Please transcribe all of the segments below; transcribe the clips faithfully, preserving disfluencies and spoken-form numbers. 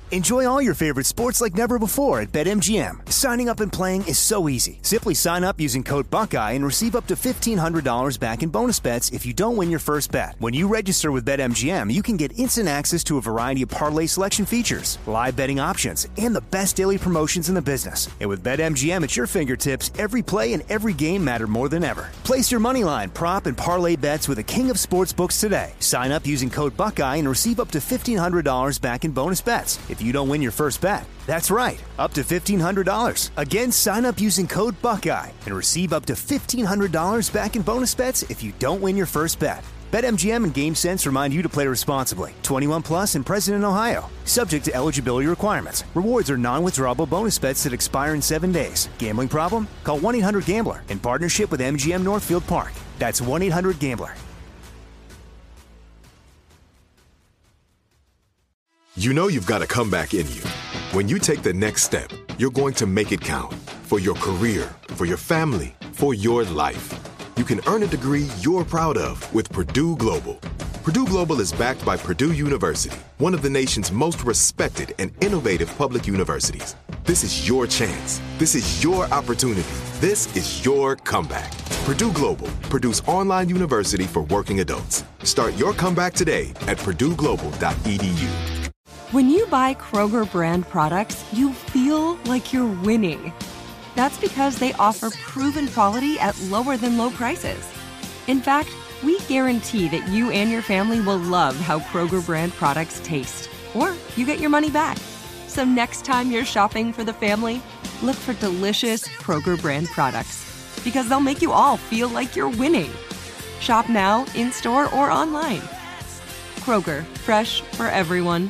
Enjoy all your favorite sports like never before at BetMGM. Signing up and playing is so easy. Simply sign up using code Buckeye and receive up to fifteen hundred dollars back in bonus bets if you don't win your first bet. When you register with BetMGM, you can get instant access to a variety of parlay selection features, live betting options, and the best daily promotions in the business. And with BetMGM at your fingertips, every play and every game matter more than ever. Place your moneyline, prop, and parlay bets with the king of sportsbooks today. Sign up using code Buckeye and receive up to fifteen hundred dollars back in bonus bets if you don't win your first bet. That's right, up to fifteen hundred dollars. Again, sign up using code Buckeye and receive up to fifteen hundred dollars back in bonus bets if you don't win your first bet. BetMGM and GameSense remind you to play responsibly. twenty-one plus and present in Ohio. Subject to eligibility requirements. Rewards are non-withdrawable bonus bets that expire in seven days. Gambling problem? Call one eight hundred gambler in partnership with M G M Northfield Park. That's one eight hundred gambler. You know you've got a comeback in you. When you take the next step, you're going to make it count. For your career, for your family, for your life. You can earn a degree you're proud of with Purdue Global. Purdue Global is backed by Purdue University, one of the nation's most respected and innovative public universities. This is your chance. This is your opportunity. This is your comeback. Purdue Global, Purdue's online university for working adults. Start your comeback today at purdue global dot e d u. When you buy Kroger brand products, you feel like you're winning. That's because they offer proven quality at lower than low prices. In fact, we guarantee that you and your family will love how Kroger brand products taste, or you get your money back. So next time you're shopping for the family, look for delicious Kroger brand products, because they'll make you all feel like you're winning. Shop now, in-store, or online. Kroger, fresh for everyone.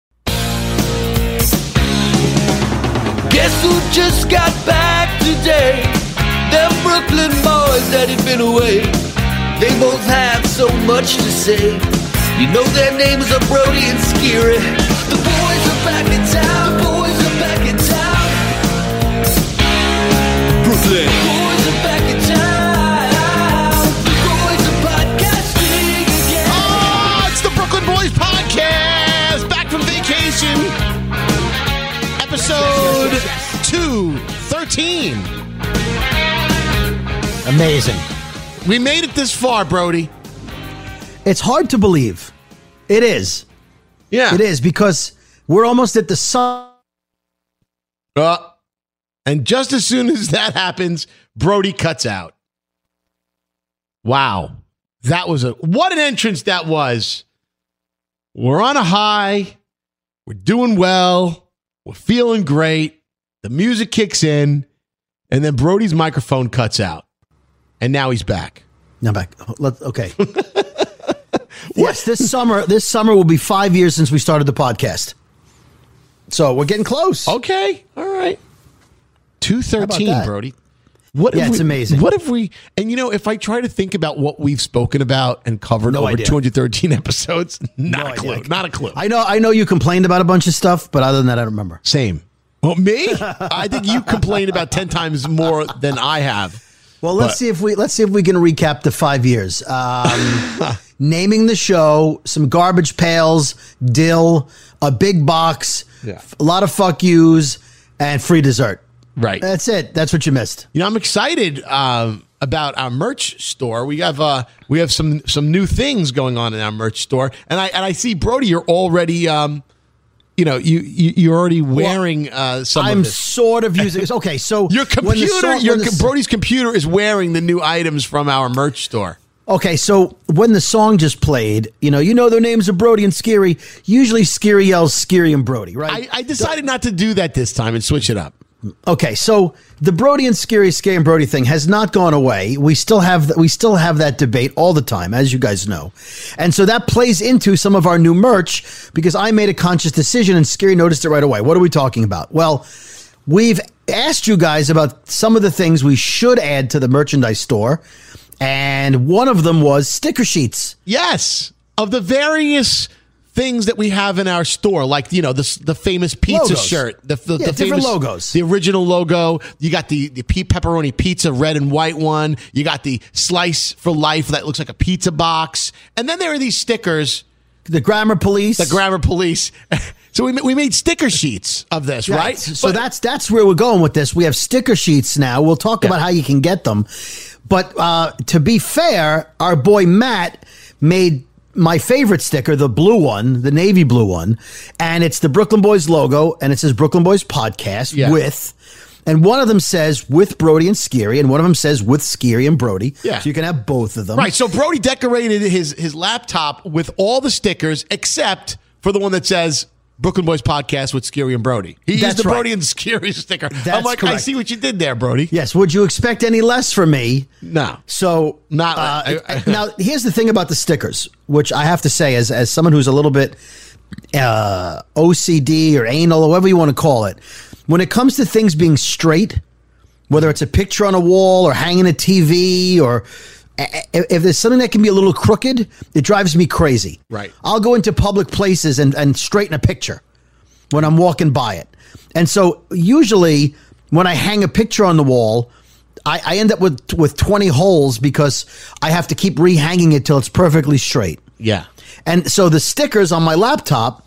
Guess who just got back today? Them Brooklyn boys that had been away. They both have so much to say. You know their names are Brody and Scary. The boys are back in town. The boys are back in town. Brooklyn. The boys are back in town. The boys are podcasting again. Oh, it's the Brooklyn Boys Podcast. Back from vacation. Episode two thirteen. Amazing. We made it this far, Brody. It's hard to believe. It is. Yeah. It is, because we're almost at the sun. Uh, and just as soon as that happens, Brody cuts out. Wow. That was a, what an entrance that was. We're on a high. We're doing well. We're feeling great. The music kicks in, and then Brody's microphone cuts out. And now he's back. Now back. Let, okay. Yes, this summer, this summer will be five years since we started the podcast. So we're getting close. Okay. All right. two thirteen, Brody. What yeah, if it's we, amazing. What if we, and you know, if I try to think about what we've spoken about and covered no over idea. two hundred thirteen episodes, not no a clue. idea. Not a clue. I know, I know you complained about a bunch of stuff, but other than that, I don't remember. Same. Well, me? I think you complained about ten times more than I have. Well, let's but. see if we let's see if we can recap the five years. Um, naming the show, some garbage pails, dill, a big box, Yeah. a lot of fuck yous, and free dessert. Right. That's it. That's what you missed. You know, I'm excited um, about our merch store. We have uh, we have some some new things going on in our merch store, and I and I see, Brody, you're already. Um, You know, you, you you're already wearing uh, some I'm of this. sort of using. Okay, so Your when the computer, song- your when the- Brody's computer is wearing the new items from our merch store. Okay, so when the song just played, you know, you know their names are Brody and Scary. Usually, Scary yells Scary and Brody, right? I, I decided not to do that this time and switch it up. Okay, so the Brody and Scary, Scary and Brody thing has not gone away. We still have we still have that debate all the time, as you guys know, and so that plays into some of our new merch because I made a conscious decision and Scary noticed it right away. What are we talking about? Well, we've asked you guys about some of the things we should add to the merchandise store, and one of them was sticker sheets. Yes, of the various things that we have in our store, like, you know, the the famous pizza Logos. shirt, the, the, Yeah, the different famous logos. the original logo. You got the the pe- pepperoni pizza red and white one. You got the slice for life that looks like a pizza box, and then there are these stickers The Grammar Police. The Grammar Police. So we we made sticker sheets of this, Yeah, right? So But- that's that's where we're going with this. We have sticker sheets now. We'll talk Yeah. about how you can get them. But uh, to be fair, our boy Matt made my favorite sticker, the blue one, the navy blue one, and it's the Brooklyn Boys logo, and it says Brooklyn Boys Podcast Yeah. with, and one of them says with Brody and Scary, and one of them says with Scary and Brody. Yeah. So you can have both of them. Right. So Brody decorated his his laptop with all the stickers except for the one that says Brooklyn Boys Podcast with Scary and Brody. He That's used the right. Brody and Scary sticker. I'm That's like, I correct. see what you did there, Brody. Yes. Would you expect any less from me? No. So Not- uh, I- I- now. Here's the thing about the stickers, which I have to say, as as someone who's a little bit uh, O C D or anal, or whatever you want to call it, when it comes to things being straight, whether it's a picture on a wall or hanging a T V or if if there's something that can be a little crooked, it drives me crazy. Right. I'll go into public places and, and straighten a picture when I'm walking by it. And so usually when I hang a picture on the wall, I, I end up with with twenty holes because I have to keep rehanging it till it's perfectly straight. Yeah. And so the stickers on my laptop,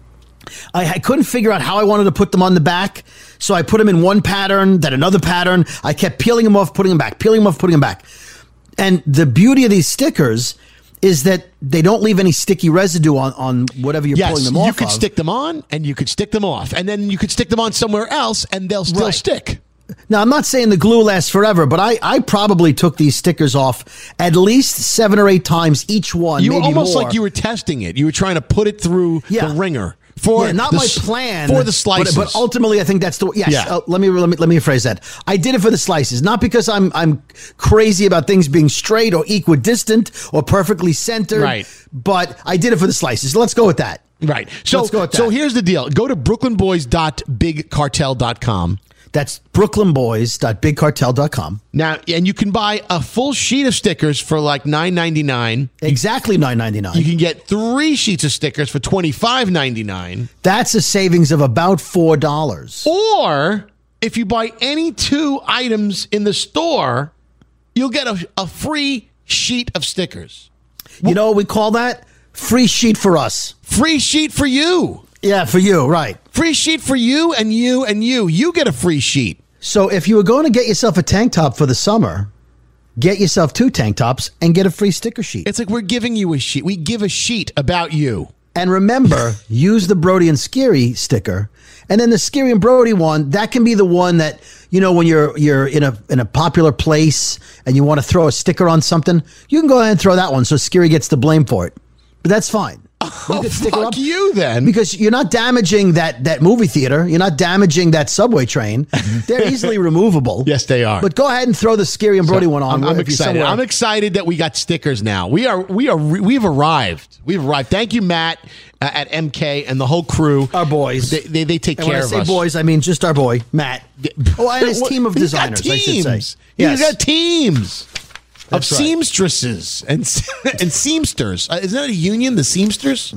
I, I couldn't figure out how I wanted to put them on the back. So I put them in one pattern, then another pattern. I kept peeling them off, putting them back, peeling them off, putting them back. And the beauty of these stickers is that they don't leave any sticky residue on, on whatever you're Yes, pulling them off you could of. stick them on and you could stick them off. And then you could stick them on somewhere else and they'll still Right. stick. Now, I'm not saying the glue lasts forever, but I, I probably took these stickers off at least seven or eight times each one. You were maybe almost more. like you were testing it. You were trying to put it through Yeah. the ringer. For Yeah, not the my s- plan for the slices. But, but ultimately, I think that's the yes. Yeah. Uh, let me let me let me rephrase that. I did it for the slices, not because I'm I'm crazy about things being straight or equidistant or perfectly centered. Right. But I did it for the slices. Let's go with that. Right. So, Let's go with so that. here's the deal. Go to brooklyn boys dot big cartel dot com. That's brooklyn boys dot big cartel dot com. Now, and you can buy a full sheet of stickers for like nine ninety-nine. Exactly nine ninety-nine. You can get three sheets of stickers for twenty-five ninety-nine. That's a savings of about four dollars. Or if you buy any two items in the store, you'll get a, a free sheet of stickers. You know what we call that? Free sheet for us. Free sheet for you. Yeah, for you, right. Free sheet for you and you and you. You get a free sheet. So if you were going to get yourself a tank top for the summer, get yourself two tank tops and get a free sticker sheet. It's like we're giving you a sheet. We give a sheet about you. And remember, use the Brody and Scary sticker. And then the Scary and Brody one, that can be the one that, you know, when you're you're in a in a popular place and you want to throw a sticker on something, you can go ahead and throw that one so Scary gets the blame for it. But that's fine. Oh, fuck you then. Because you're not damaging that, that movie theater. You're not damaging that subway train. They're easily removable. Yes, they are. But go ahead and throw the Scary and Brody one on. I'm, I'm if you're excited. somewhere. I'm excited that we got stickers now. We are we are we've arrived. We've arrived. Thank you, Matt, uh, at M K and the whole crew. Our boys. They they, they take And care when I of say us. boys, I mean just our boy, Matt. Oh, and his team of He's got designers, I should teams. say. He's got teams of That's right. seamstresses and and seamsters. Uh, isn't that a union? The Seamsters.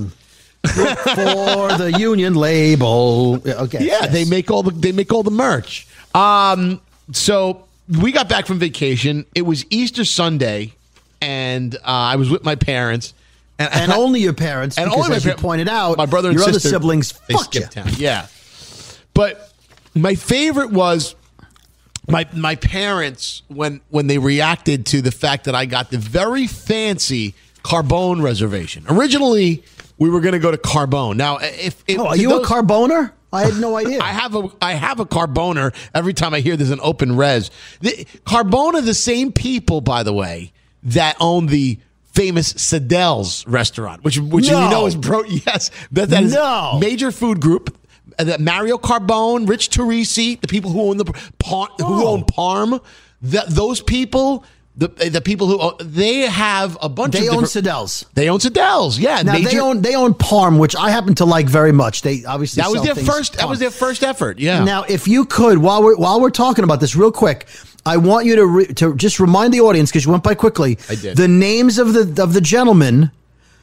For the union label. Okay. Yeah, yes. they make all the they make all the merch. Um, so we got back from vacation. It was Easter Sunday, and uh, I was with my parents, and, And only your parents, and because only my as you par- pointed out, my brother and your sister, other siblings they fucked you. skipped town. Yeah, but my favorite was my my parents when when they reacted to the fact that I got the very fancy Carbone reservation. Originally, we were going to go to Carbone. Now, if, if Oh, are to you those- a carboner? I had no idea. I have a I have a Carboner every time I hear there's an open res. The, Carbone are the same people, by the way, that own the famous Sadel's restaurant, which which No. you know is bro. Yes, that, that is No. major food group. Uh, that Mario Carbone, Rich Teresi, the people who own the Par, who Oh. own Parm, that those people. The, the people who own, they have a bunch They of own different- Sadel's. They own Sadel's, yeah. Now major- they own they own Parm, which I happen to like very much. They obviously that was sell their things first. That Parm. was their first effort. Yeah. Now, if you could, while we're while we're talking about this, real quick, I want you to re, to just remind the audience because you went by quickly. I did. The names of the of the gentlemen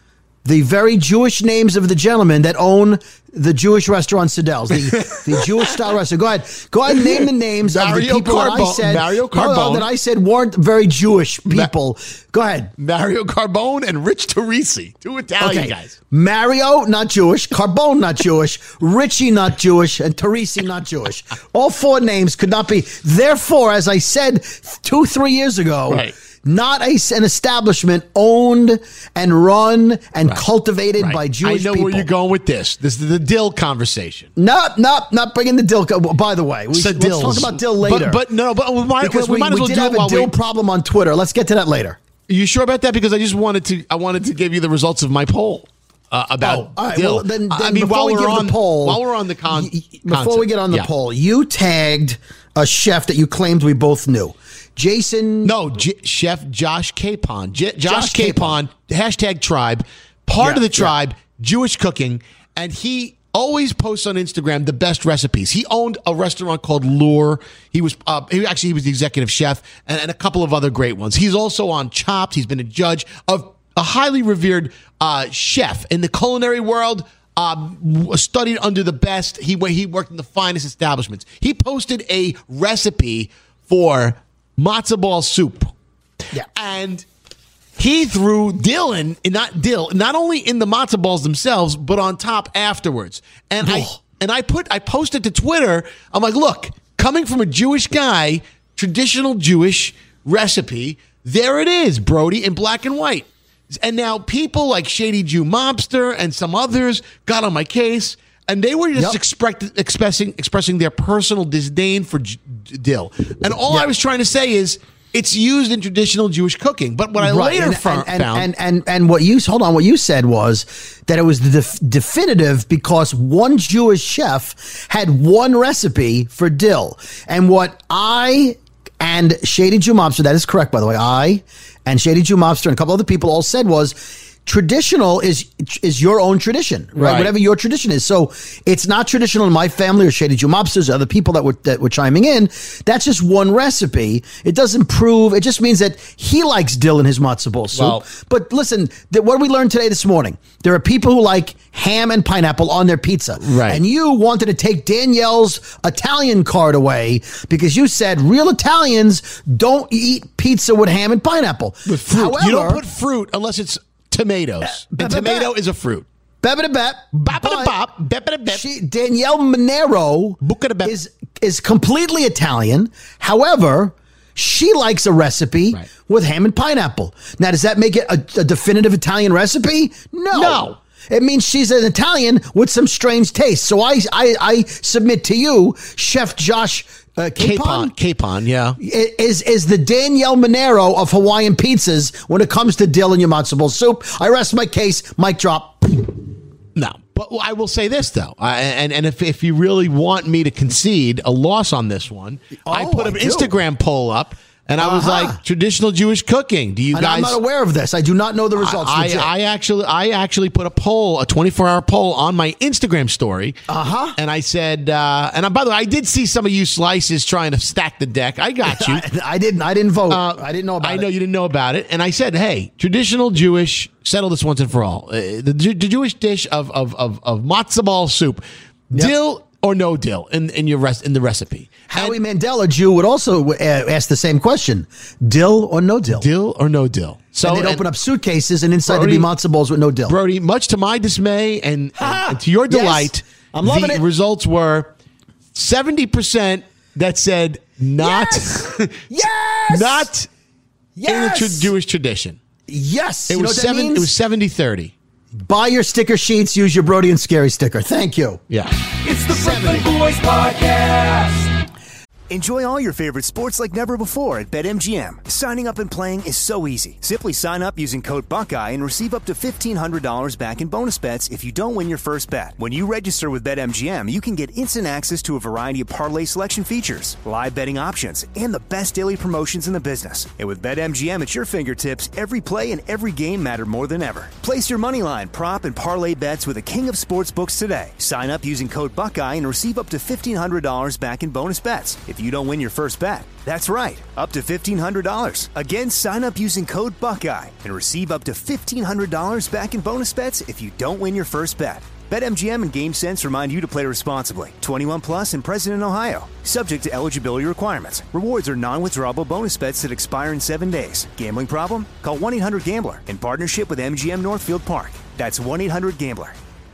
the very Jewish names of the gentlemen that own the Jewish restaurant Siddell's, the, the Jewish style restaurant. Go ahead, go ahead and name the names Mario of the people Carbone, that I said. Mario Carbone. No, no, that I said weren't very Jewish people. Ma- go ahead. Mario Carbone and Rich Teresi, two Italian okay. guys. Mario, not Jewish. Carbone, not Jewish. Richie, not Jewish. And Teresi, not Jewish. All four names could not be. Therefore, as I said two, three years ago, right. not a, an establishment owned and run and right. cultivated right. by Jewish people. I know people. Where you're going with this. This is the dill conversation. No, no, not bringing the dill. By the way, we so should, let's talk about dill later. But, but no, but we might, because we, we, might as we well did do have it a dill we, problem on Twitter. Let's get to that later. Are you sure about that? Because I just wanted to. I wanted to give you the results of my poll. Uh, about oh, all right, dill. Well, then, then I mean, before while we we're give on the poll, while we're on the con, y- before concept, we get on the yeah. poll, you tagged a chef that you claimed we both knew, Jason. No, J- Chef Josh Capon. J- Josh, Josh Capon. Hashtag tribe. Part yeah, of the tribe. Yeah. Jewish cooking, and he always posts on Instagram the best recipes. He owned a restaurant called Lure. He was uh, he actually he was the executive chef, and, and a couple of other great ones. He's also on Chopped. He's been a judge of a highly revered uh, chef in the culinary world, um, studied under the best. He he worked in the finest establishments. He posted a recipe for matzo ball soup, yeah, and he threw dill in, not dill, not only in the matzo balls themselves, but on top afterwards. And I and I put I posted to Twitter. I'm like, look, coming from a Jewish guy, traditional Jewish recipe. There it is, Brody, in black and white. And now people like Shady Jew Mobster and some others got on my case, and they were just yep. expect, expressing expressing their personal disdain for j- dill. And all yep. I was trying to say is it's used in traditional Jewish cooking. But what I right. later and, found, and, and, and and and what you hold on, what you said was that it was the def- definitive because one Jewish chef had one recipe for dill, and what I and Shady Jew Mobster, that is correct, by the way, I and Shady Jew Mobster and a couple other people all said was traditional is is your own tradition, right? right? Whatever your tradition is. So it's not traditional in my family or Shady Jew Mobsters or other people that were that were chiming in. That's just one recipe. It doesn't prove. It just means that he likes dill in his matzo ball soup. Well, but listen, th- what we learned today this morning, there are people who like ham and pineapple on their pizza, right? And you wanted to take Danielle's Italian card away because you said real Italians don't eat pizza with ham and pineapple. With fruit, However, you don't put fruit unless it's tomatoes. Uh, and tomato is a fruit. Bep-a-da-bep. Bop-a-da-bop. Bep-a-da-bep. She, Danielle Monero Buca-da-bep. is is completely Italian. However, she likes a recipe Right. with ham and pineapple. Now, does that make it a, a definitive Italian recipe? No. No. It means she's an Italian with some strange taste. So I I, I submit to you, Chef Josh uh, Capon. Capon, Capon, yeah. is is the Danielle Monero of Hawaiian pizzas when it comes to dill in your matzo ball soup. I rest my case. Mic drop. No, but I will say this though, I, and and if if you really want me to concede a loss on this one, Oh, I put an I do. Instagram poll up, and I was Uh-huh. like, traditional Jewish cooking. Do you And guys? I'm not aware of this. I do not know the results. I, legit. I actually I actually put a poll, a twenty-four hour poll on my Instagram story. Uh-huh. And I said, uh, and I, by the way, I did see some of you slices trying to stack the deck. I got you. I, I didn't. I didn't vote. Uh, I didn't know about I it. know you didn't know about it. And I said, hey, traditional Jewish, settle this once and for all. Uh, the, the Jewish dish of of of, of matzo ball soup, Yep. dill or no dill in, in your rest in the recipe. Howie Mandel, a Jew, would also uh, ask the same question: dill or no dill? Dill or no dill. So and they'd and- open up suitcases, and inside Brody- there'd be matzo balls with no dill. Brody, much to my dismay and, Ha! and to your Yes. delight, I'm loving the it. results were seventy percent that said not, Yes! not Yes! in the tra- Jewish tradition. Yes. It You know was what that seven. means? It was seventy thirty. Buy your sticker sheets. Use your Brody and Scary sticker. Thank you. Yeah. It's the Brooklyn Boys Podcast. Enjoy all your favorite sports like never before at BetMGM. Signing up and playing is so easy. Simply sign up using code Buckeye and receive up to fifteen hundred dollars back in bonus bets if you don't win your first bet. When you register with BetMGM, you can get instant access to a variety of parlay selection features, live betting options, and the best daily promotions in the business. And with BetMGM at your fingertips, every play and every game matter more than ever. Place your moneyline, prop, and parlay bets with the king of sportsbooks today. Sign up using code Buckeye and receive up to fifteen hundred dollars back in bonus bets. If if you don't win your first bet. That's right, up to fifteen hundred dollars. Again, sign up using code Buckeye and receive up to fifteen hundred dollars back in bonus bets if you don't win your first bet. BetMGM and GameSense remind you to play responsibly. twenty-one plus and present in Ohio. Subject to eligibility requirements. Rewards are non-withdrawable bonus bets that expire in seven days. Gambling problem? Call one eight hundred gambler in partnership with M G M Northfield Park. That's one eight hundred gambler.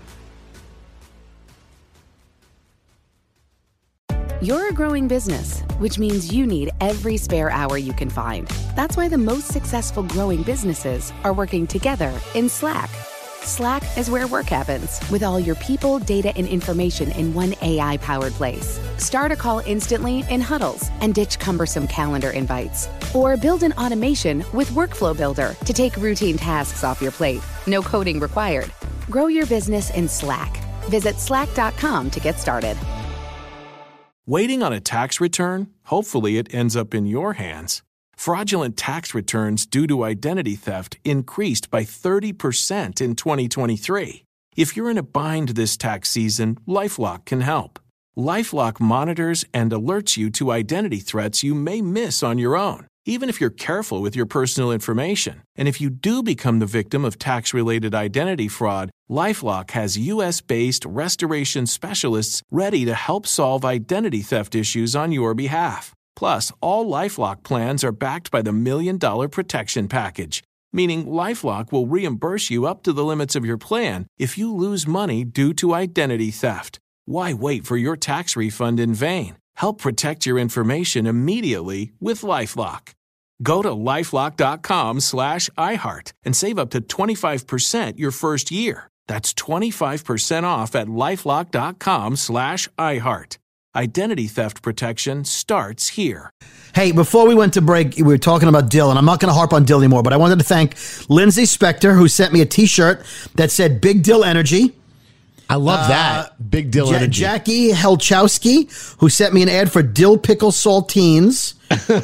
You're a growing business, which means you need every spare hour you can find. That's why the most successful growing businesses are working together in Slack. Slack is where work happens, with all your people, data, and information in one A I-powered place. Start a call instantly in huddles and ditch cumbersome calendar invites. Or build an automation with Workflow Builder to take routine tasks off your plate. No coding required. Grow your business in Slack. Visit slack dot com to get started. Waiting on a tax return? Hopefully it ends up in your hands. Fraudulent tax returns due to identity theft increased by thirty percent in twenty twenty-three. If you're in a bind this tax season, LifeLock can help. LifeLock monitors and alerts you to identity threats you may miss on your own, even if you're careful with your personal information. And if you do become the victim of tax-related identity fraud, LifeLock has U S-based restoration specialists ready to help solve identity theft issues on your behalf. Plus, all LifeLock plans are backed by the Million Dollar Protection Package, meaning LifeLock will reimburse you up to the limits of your plan if you lose money due to identity theft. Why wait for your tax refund in vain? Help protect your information immediately with LifeLock. Go to LifeLock.com slash iHeart and save up to twenty-five percent your first year. That's twenty-five percent off at LifeLock.com slash iHeart. Identity theft protection starts here. Hey, before we went to break, we were talking about Dill, and I'm not going to harp on Dill anymore, but I wanted to thank Lindsay Spector, who sent me a T-shirt that said Big Dill Energy. I love Uh, that. Big Dill Ja- Energy. Jackie Helchowski, who sent me an ad for Dill Pickle Saltines.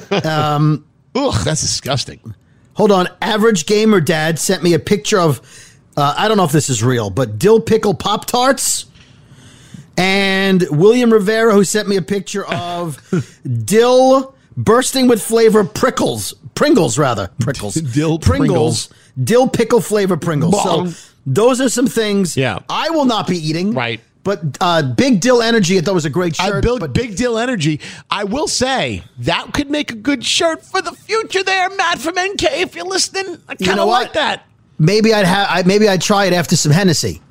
um, Ugh, that's disgusting. hold on. Average Gamer Dad sent me a picture of, uh, I don't know if this is real, but Dill Pickle Pop-Tarts. And William Rivera, who sent me a picture of dill bursting with flavor prickles. Pringles, rather. Prickles. Dill Pringles. Dill pickle flavor Pringles. Bong. So those are some things Yeah. I will not be eating. Right. But uh, Big Dill Energy, I thought was a great shirt. I built but Big Deal Energy. I will say that could make a good shirt for the future there, Matt from N K. If you're listening, I You kind know of what? like that. maybe I'd have. I, maybe I'd try it after some Hennessy.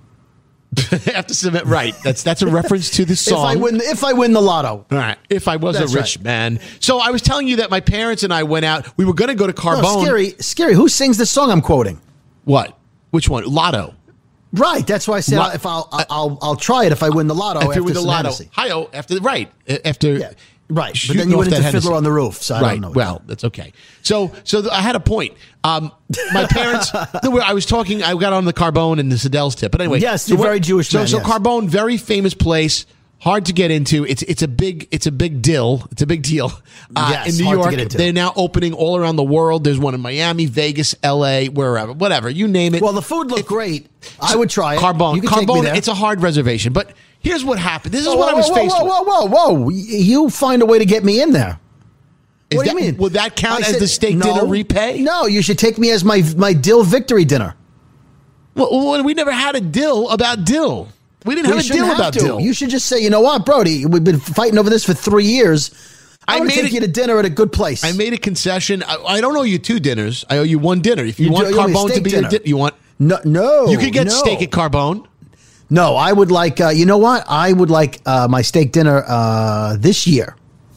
After submit, right. That's that's a reference to the song. If I win, if I win the lotto. All right. If I was That's a rich right. man. So I was telling you that my parents and I went out. We were going to go to Carbone. No, scary, scary. Who sings the song I'm quoting? What? Which one? Lotto. Right. That's why I said Lo- if I'll, I'll I'll I'll try it if I win the lotto. After after with the some Lotto. Hennessy. Hi-oh. After right. After. Yeah. Right. But shooting then you off went that into Hennessy. Fiddler on the Roof. So I right. don't know. Well, that's okay. So, so th- I had a point. Um, my parents. I was talking. I got on the Carbone and the Sedell's tip. But anyway, Yes, so you're what- very Jewish So, man, so yes. Carbone, very famous place. Hard to get into. It's it's a big it's a big deal. It's a big deal. Uh, Yes, in New hard to York, get into. they're now opening all around the world. There's one in Miami, Vegas, L A, wherever, whatever you name it. Well, the food looked great. I would try it. Carbone, You can take me Carbone. there. It's a hard reservation, but here's what happened. This is Whoa, what I whoa, was whoa, faced whoa, with. whoa, whoa, whoa! You find a way to get me in there. Is What do you that- mean? Would that count I as said- the steak no, dinner repay? No, you should take me as my my dill victory dinner. Well, well, we never had a deal about dill. We didn't We have a shouldn't deal have about to. dill. You should just say, you know what, Brody? We've been fighting over this for three years. I I'm going to made take it- you to dinner at a good place. I made a concession. I, I don't owe you two dinners. I owe you one dinner. If you, You want do- you owe me a Carbone to steak be dinner. your dinner, you want no, no. you could get no. steak at Carbone. No, I would like. Uh, you know what? I would like uh, my steak dinner uh, this year.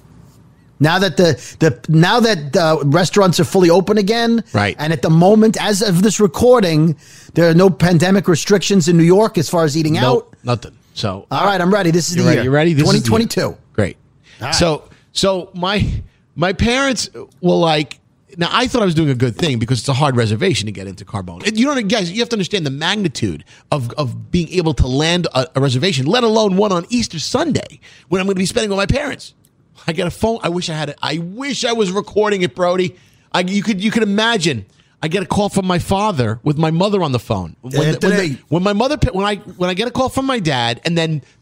Now that the the now that uh, restaurants are fully open again, Right. And at the moment, as of this recording, there are no pandemic restrictions in New York as far as eating No, out. nothing. So All right, I'm ready. This is you the ready? year. You ready? This is the twenty year. twenty-two. Great. right. So so my my parents were like. Now, I thought I was doing a good thing because it's a hard reservation to get into Carbone. And you know, guys, you have to understand the magnitude of, of being able to land a, a reservation, let alone one on Easter Sunday when I'm going to be spending with my parents. I get a phone. I wish I had it. I wish I was recording it, Brody. I, you could you could imagine. I get a call from my father with my mother on the phone. When, the- when, Anthony. the- when my mother when I when I get a call from my dad, and then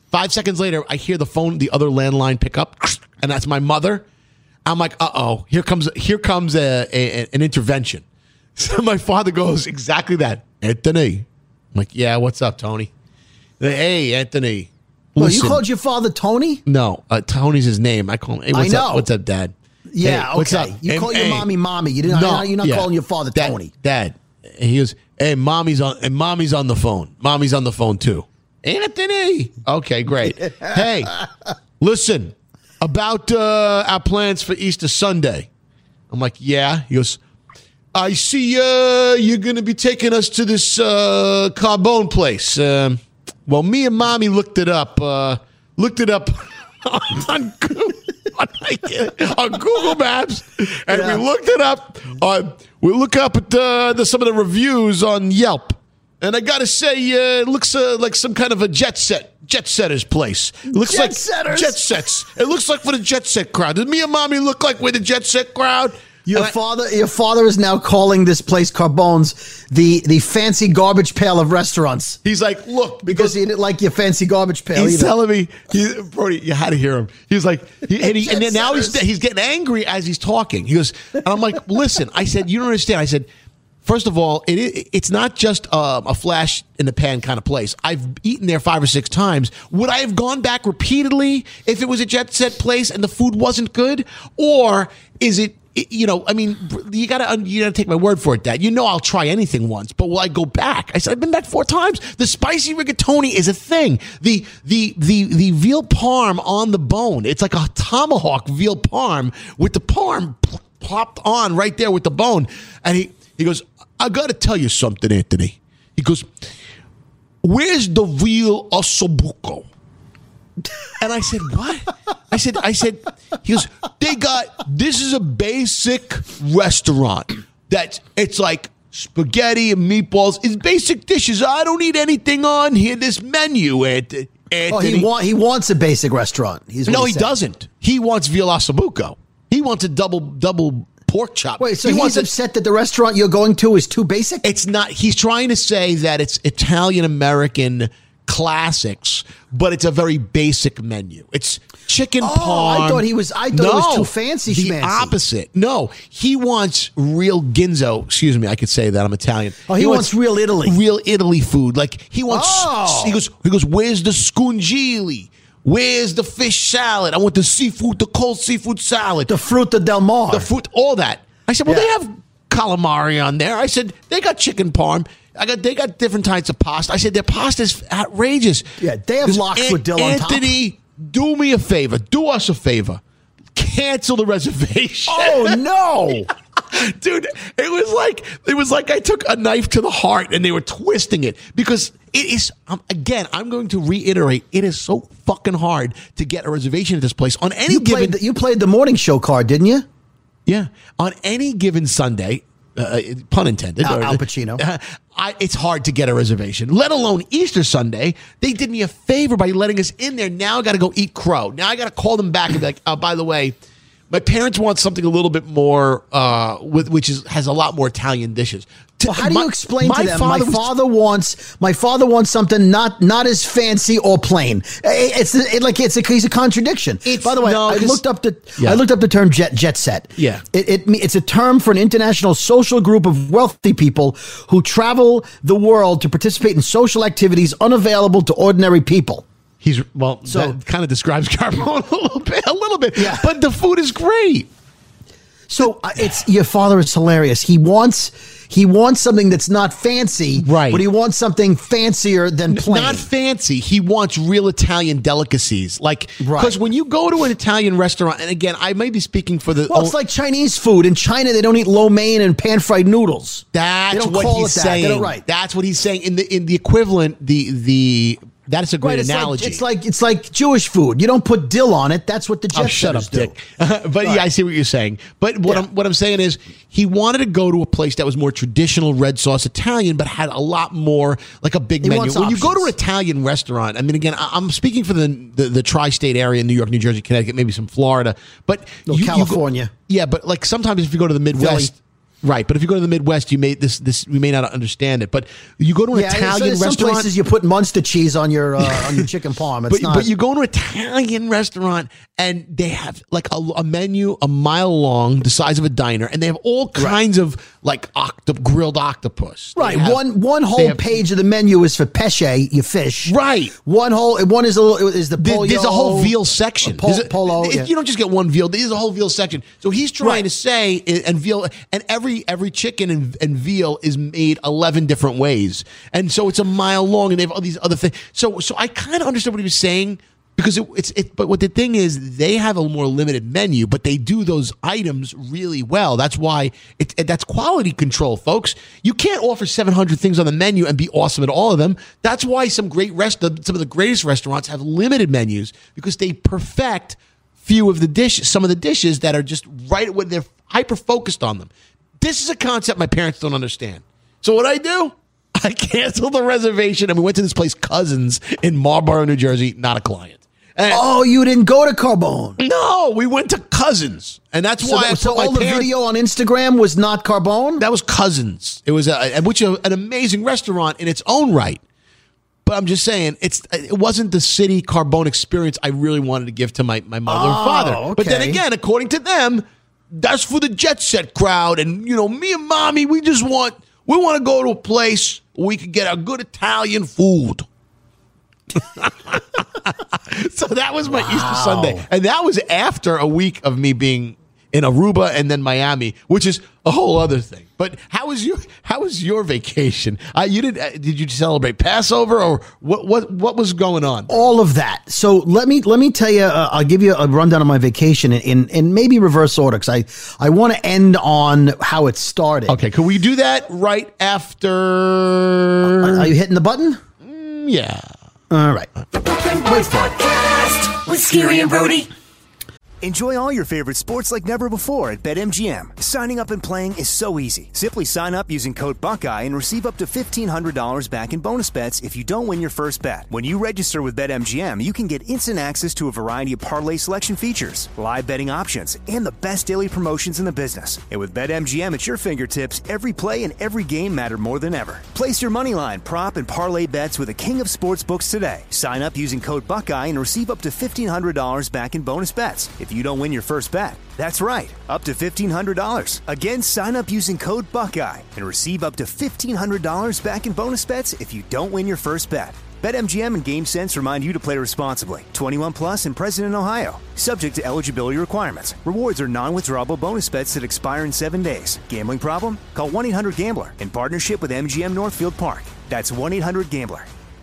Five seconds later, I hear the phone, the other landline pick up, and that's my mother. I'm like, uh-oh, here comes here comes a, a, an intervention. So my father goes, exactly that. Anthony. I'm like, yeah, what's up, Tony? Hey, Anthony. Well, Listen. you called your father Tony? No, uh, Tony's his name. I call him. Hey, what's I know. Up? What's up, Dad? Yeah, hey, what's okay. up? You hey, call hey. your mommy mommy. You didn't. No, you're not yeah. calling your father Dad, Tony. Dad. And he goes, hey, mommy's on, and mommy's on the phone. Mommy's on the phone too. Anthony. Okay, great. Hey, listen about uh, our plans for Easter Sunday. I'm like, yeah. He goes, I see uh, you're going to be taking us to this uh, Carbone place. Um, well, me and Mommy looked it up. Uh, looked it up on, on, on, on Google Maps, and yeah. we looked it up. Uh, we look up at uh, the, some of the reviews on Yelp, and I got to say, uh, it looks uh, like some kind of a jet set, jet setters place. It looks jet like setters? jet sets. It looks like for the jet set crowd. Does me and Mommy look like we're the jet set crowd? Your I, father, your father is now calling this place Carbone's the the fancy garbage pail of restaurants. He's like, look, because he didn't like your fancy garbage pail. He's either. telling me, he, Brody, you had to hear him. He was like, he, and, he, and then now he's he's getting angry as he's talking. He goes, and I'm like, listen, I said, you don't understand. I said, first of all, it, it it's not just um, a flash in the pan kind of place. I've eaten there five or six times. Would I have gone back repeatedly if it was a jet set place and the food wasn't good, or is it? You know, I mean, you gotta you gotta take my word for it, Dad. You know, I'll try anything once, but will I go back? I said I've been back four times. The spicy rigatoni is a thing. The the the the veal parm on the bone. It's like a tomahawk veal parm with the parm popped on right there with the bone. And he he goes, I gotta tell you something, Anthony. He goes, where's the real ossobuco? And I said, what? I said, I said, he goes, they got, this is a basic restaurant that it's like spaghetti and meatballs. It's basic dishes. I don't need anything on here, this menu, Anthony. Oh, he, wa- he wants a basic restaurant. He's no, he, he doesn't. He wants veal ossobuco. He wants a double, double pork chop. Wait, so he he's wants upset a, that the restaurant you're going to is too basic? It's not. He's trying to say that it's Italian-American classics, but it's a very basic menu. It's chicken oh, parm. I thought he was. I thought no, it was too fancy. The schmancy. opposite. No, he wants real ginzo. Excuse me, I could say that. I'm Italian. Oh, he, he wants, wants real Italy. Real Italy food. Like he wants. Oh. He goes. He goes. Where's the scungili? Where's the fish salad? I want the seafood, the cold seafood salad, the fruta del mar, the fruit, all that. I said, well, yeah. they have calamari on there. I said they got chicken parm. I got they got different types of pasta. I said their pasta's outrageous. Yeah, they have lox with dill on top. Anthony, do me a favor. Do us a favor. Cancel the reservation. Oh no. Dude, it was like it was like I took a knife to the heart and they were twisting it because it is um, again, I'm going to reiterate, it is so fucking hard to get a reservation at this place on any you given played the, you played the morning show card, didn't you? Yeah, on any given Sunday. Uh, pun intended. Al, or, Al Pacino. Uh, I, it's hard to get a reservation, let alone Easter Sunday. They did me a favor by letting us in there. Now I got to go eat crow. Now I got to call them back and be like, oh, by the way, my parents want something a little bit more, uh, with which is has a lot more Italian dishes. Well, how do my, you explain to them? Father my was, father wants my father wants something not not as fancy or plain. It's it, like it's a, it's a contradiction. It's, By the way, no, I looked up the yeah. I looked up the term jet jet set. Yeah, it, it it's a term for an international social group of wealthy people who travel the world to participate in social activities unavailable to ordinary people. He's well, so that kind of describes Carbone a little bit, a little bit. Yeah. But the food is great. So uh, it's your father is hilarious. He wants he wants something that's not fancy, right? But he wants something fancier than plain. Not fancy. He wants real Italian delicacies, like because right. when you go to an Italian restaurant, and again, I may be speaking for the. Well, it's like Chinese food. In China, they don't eat lo mein and pan fried noodles. That's what he's that. saying. Right. That's what he's saying. In the in the equivalent, the the. That is a great right, it's analogy. Like, it's like it's like Jewish food. You don't put dill on it. That's what the jet oh, shut up, do. Dick. but right. yeah, I see what you're saying. But what yeah. I'm what I'm saying is he wanted to go to a place that was more traditional red sauce Italian, but had a lot more like a big he menu. When options. you go to an Italian restaurant, I mean, again, I'm speaking for the the, the tri-state area, New York, New Jersey, Connecticut, maybe some Florida, but no, you, California. You go, yeah, but like sometimes if you go to the Midwest. Philly. Right, but if you go to the Midwest, you may this this we may not understand it. But you go to an yeah, Italian so restaurant. Some places you put Munster cheese on your uh, on your chicken parm. It's but, not. but you go to an Italian restaurant and they have like a, a menu a mile long, the size of a diner, and they have all kinds right. of like octo, grilled octopus. Right, have, one one whole have, page of the menu is for pesce, your fish. Right, one whole one is a little is the pollo. There's a whole veal section. Pol, a, polo. It, Yeah. You don't just get one veal. There's a whole veal section. So he's trying right. to say and veal and every every chicken and, and veal is made eleven different ways, and so it's a mile long, and they have all these other things. So so I kind of understood what he was saying. Because it, it's it, but what the thing is, they have a more limited menu, but they do those items really well. That's why it, it that's quality control, folks. You can't offer seven hundred things on the menu and be awesome at all of them. That's why some great rest, some of the greatest restaurants have limited menus because they perfect few of the dishes, some of the dishes that are just right when they're hyper focused on them. This is a concept my parents don't understand. So what I do? I canceled the reservation and we went to this place, Cousins, in Marlboro, New Jersey. Not a client. And oh, you didn't go to Carbone? No, we went to Cousins, and that's so why. That, I so my all the parents, video on Instagram was not Carbone. That was Cousins. It was a, which a, an amazing restaurant in its own right. But I'm just saying, it's it wasn't the city Carbone experience I really wanted to give to my, my mother oh, and father. Okay. But then again, according to them, that's for the jet set crowd, and you know, me and mommy, we just want we want to go to a place where we could get a good Italian food. So that was my wow. Easter Sunday. And that was after a week of me being in Aruba and then Miami, which is a whole other thing. But how was your how was your vacation? Uh, you did uh, did you celebrate Passover or what what what was going on? All of that. So let me let me tell you. Uh, I'll give you a rundown of my vacation in in, in maybe reverse order because I I want to end on how it started. Okay, can we do that right after? Uh, are you hitting the button? Mm, yeah. All right. The Brooklyn Boys Podcast with Scary and Brody. Enjoy all your favorite sports like never before at BetMGM. Signing up and playing is so easy. Simply sign up using code Buckeye and receive up to fifteen hundred dollars back in bonus bets if you don't win your first bet. When you register with BetMGM, you can get instant access to a variety of parlay selection features, live betting options, and the best daily promotions in the business. And with BetMGM at your fingertips, every play and every game matter more than ever. Place your moneyline, prop, and parlay bets with the king of sportsbooks today. Sign up using code Buckeye and receive up to fifteen hundred dollars back in bonus bets if you don't win your first bet. That's right, up to fifteen hundred dollars. Again, sign up using code Buckeye and receive up to fifteen hundred dollars back in bonus bets if you don't win your first bet. BetMGM and GameSense remind you to play responsibly. twenty-one plus and present in Ohio. Subject to eligibility requirements. Rewards are non-withdrawable bonus bets that expire in seven days. Gambling problem? Call one eight hundred gambler in partnership with M G M Northfield Park. That's one eight hundred gambler.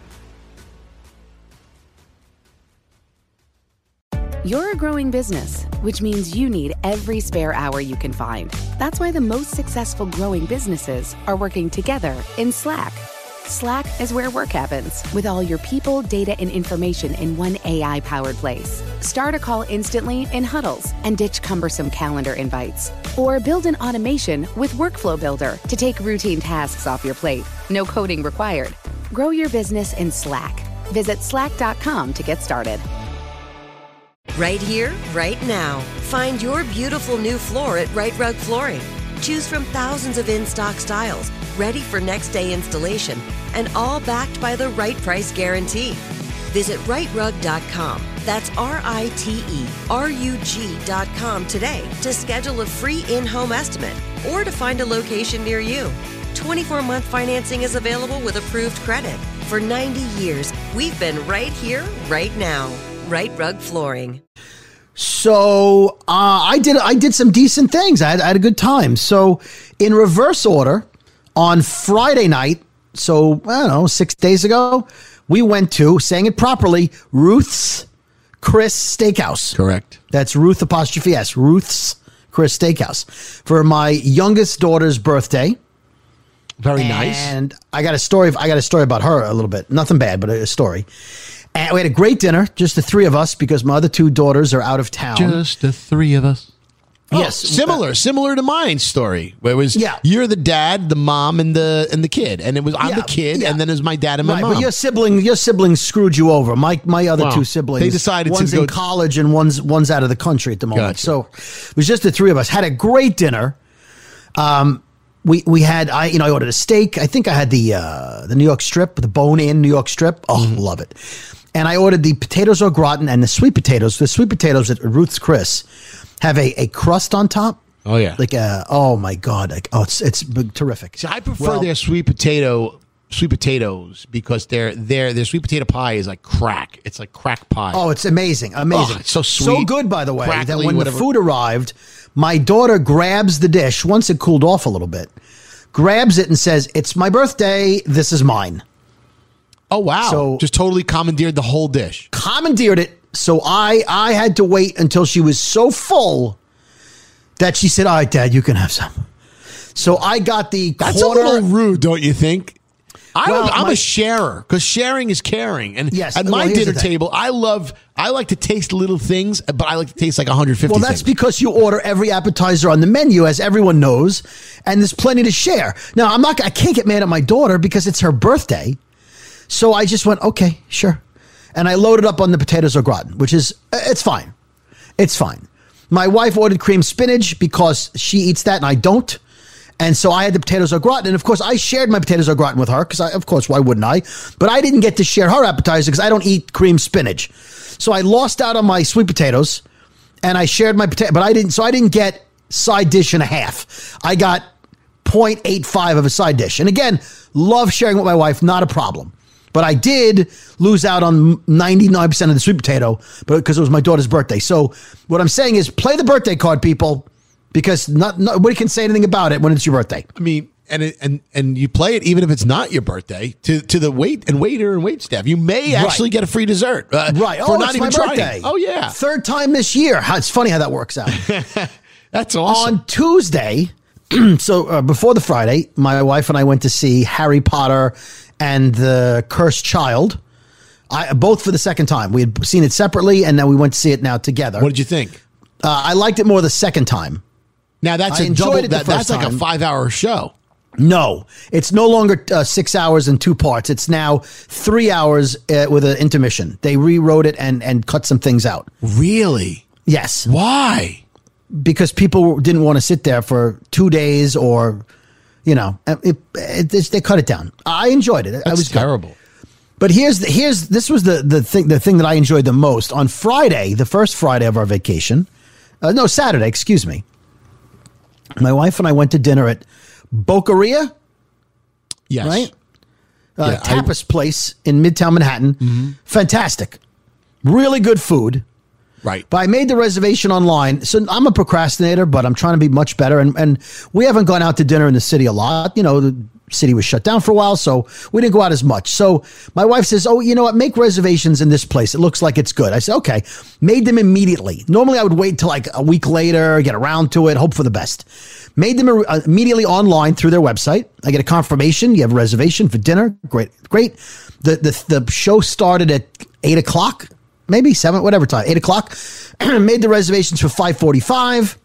You're a growing business, which means you need every spare hour you can find. That's why the most successful growing businesses are working together in Slack. Slack is where work happens, with all your people, data, and information in one A I-powered place. Start a call instantly in huddles and ditch cumbersome calendar invites. Or build an automation with Workflow Builder to take routine tasks off your plate. No coding required. Grow your business in Slack. Visit slack dot com to get started. Right here, right now. Find your beautiful new floor at Right Rug Flooring. Choose from thousands of in-stock styles, ready for next day installation, and all backed by the right price guarantee. Visit right rug dot com. That's R I T E R U G dot com today to schedule a free in-home estimate or to find a location near you. twenty-four month financing is available with approved credit. For ninety years, we've been right here, right now. Right Rug Flooring. So uh, I did I did some decent things. I had, I had a good time. So in reverse order, on Friday night, so I don't know, six days ago, we went to, saying it properly, Ruth's Chris Steakhouse. Correct. That's Ruth apostrophe S, Ruth's Chris Steakhouse, for my youngest daughter's birthday. Very nice. And I got a story. I got a story about her a little bit. Nothing bad, but a story. And we had a great dinner, just the three of us, because my other two daughters are out of town. Just the three of us. Oh, yes, similar, uh, similar to mine story. Where it was, yeah. You're the dad, the mom, and the and the kid, and it was I'm yeah, the kid, yeah. and then it was my dad and my right, mom. But your sibling, your siblings screwed you over. My my other wow. two siblings, they decided one's to go in college and one's one's out of the country at the moment. Gotcha. So it was just the three of us. Had a great dinner. Um, we we had I you know I ordered a steak. I think I had the uh, the New York strip, the bone-in New York strip. Oh, mm-hmm. Love it. And I ordered the potatoes au gratin and the sweet potatoes. The sweet potatoes at Ruth's Chris have a, a crust on top. Oh yeah, like a, oh my god, like, oh it's it's terrific. See, I prefer well, their sweet potato sweet potatoes because their their their sweet potato pie is like crack. It's like crack pie. Oh, it's amazing, amazing. Oh, it's so sweet, so good. By the way, crackly, that when whatever. the food arrived, my daughter grabs the dish once it cooled off a little bit, grabs it and says, "It's my birthday. This is mine." Oh wow! So just totally commandeered the whole dish. Commandeered it. So I I had to wait until she was so full that she said, "All right, Dad, you can have some." So I got the That's quarter. a little rude, don't you think? I Well, don't, I'm my- a sharer because sharing is caring. And Yes, at well, my here's the dinner thing. table, I love, I like to taste little things, but I like to taste like one hundred fifty Well, that's things. because you order every appetizer on the menu, as everyone knows, and there's plenty to share. Now, I'm not. I can't get mad at my daughter because it's her birthday, so I just went, okay, sure, and I loaded up on the potatoes au gratin, which is it's fine, it's fine. My wife ordered cream spinach because she eats that and I don't. And so I had the potatoes au gratin. And of course, I shared my potatoes au gratin with her because, of course, why wouldn't I? But I didn't get to share her appetizer because I don't eat cream spinach. So I lost out on my sweet potatoes and I shared my potato. But I didn't. So I didn't get side dish and a half. I got zero point eight five of a side dish. And again, love sharing with my wife. Not a problem. But I did lose out on ninety-nine percent of the sweet potato because it was my daughter's birthday. So what I'm saying is play the birthday card, people. Because not, nobody can say anything about it when it's your birthday. I mean, and it, and and you play it even if it's not your birthday to to the wait and waiter and wait staff. You may actually Right. get a free dessert, uh, Right. For Oh, not it's even my trying. birthday. Oh yeah, Third time this year. How, it's funny how that works out. that's awesome. On Tuesday, so uh, before the Friday, my wife and I went to see Harry Potter and the Cursed Child. I both for the second time. We had seen it separately, and then we went to see it now together. What did you think? Uh, I liked it more the second time. Now that's I a enjoyed double. it the That, that's first like a time. five-hour show. No, it's no longer uh, six hours and two parts. It's now three hours uh, with an intermission. They rewrote it and, and cut some things out. Really? Yes. Why? Because people didn't want to sit there for two days or, you know, it, it, it, they cut it down. I enjoyed it. That's I was terrible. Good. But here's the, here's this was the the thing the thing that I enjoyed the most on Friday, the first Friday of our vacation. Uh, no, Saturday, excuse me. My wife and I went to dinner at Boqueria. Yes. Right? Uh, Yeah, I- tapas place in Midtown Manhattan. Mm-hmm. Fantastic. Really good food. Right. But I made the reservation online. So I'm a procrastinator, but I'm trying to be much better. And, and we haven't gone out to dinner in the city a lot. You know, the city was shut down for a while, so we didn't go out as much. So my wife says, oh, you know what? Make reservations in this place. It looks like it's good. I said, okay. Made them immediately. Normally I would wait till like a week later, get around to it, hope for the best. Made them uh, immediately online through their website. I get a confirmation. You have a reservation for dinner. Great, great. The the, the show started at eight o'clock, maybe seven, whatever time, eight o'clock. Made the reservations for five forty-five.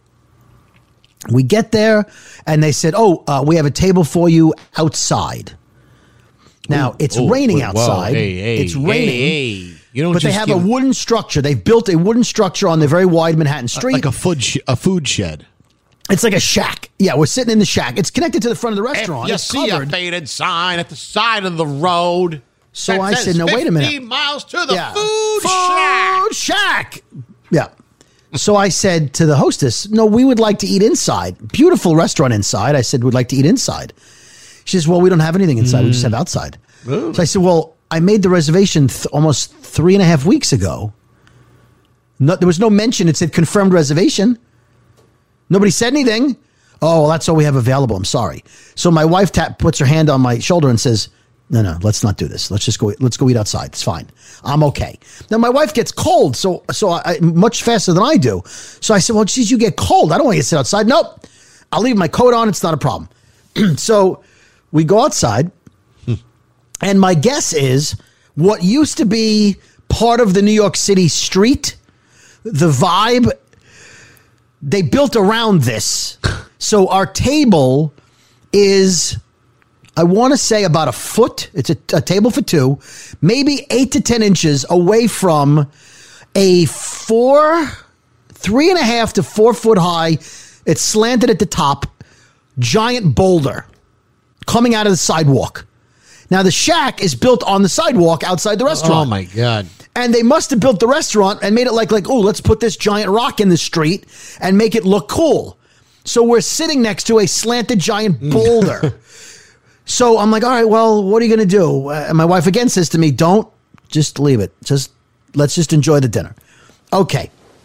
We get there, and they said, oh, uh, we have a table for you outside. Now, Ooh, it's oh, raining whoa, outside. Hey, hey, it's hey, raining. hey. You don't But they just have give- a wooden structure. They've built a wooden structure on the very wide Manhattan street. like a food sh- a food shed. It's like a shack. Yeah, we're sitting in the shack. It's connected to the front of the restaurant. If you It's see covered. a faded sign at the side of the road. So that I says said, no, wait a minute. fifty miles to the Yeah. food, shack. Food shack. Yeah. So I said to the hostess, no, we would like to eat inside. Beautiful restaurant inside. I said, we'd like to eat inside. She says, well, we don't have anything inside. Mm. We just have outside. Ooh. So I said, well, I made the reservation th- almost three and a half weeks ago. No, there was no mention. It said confirmed reservation. Nobody said anything. Oh, well, that's all we have available. I'm sorry. So my wife tap, puts her hand on my shoulder and says, no, no, let's not do this. Let's just go. Let's go eat outside. It's fine. I'm okay. Now my wife gets cold, so so I, much faster than I do. So I said, well, geez, you get cold. I don't want you to sit outside. Nope. I'll leave my coat on. It's not a problem. So we go outside, and my guess is what used to be part of the New York City street, the vibe, they built around this. So our table is, I want to say about a foot. It's a, a table for two, maybe eight to ten inches away from a four, three and a half to four foot high. It's slanted at the top, giant boulder coming out of the sidewalk. Now, the shack is built on the sidewalk outside the restaurant. Oh, my God. And they must have built the restaurant and made it like, like, oh, let's put this giant rock in the street and make it look cool. So we're sitting next to a slanted giant boulder. So I'm like, all right, well, what are you going to do? Uh, and my wife again says to me, don't, just leave it. Just, let's just enjoy the dinner. Okay.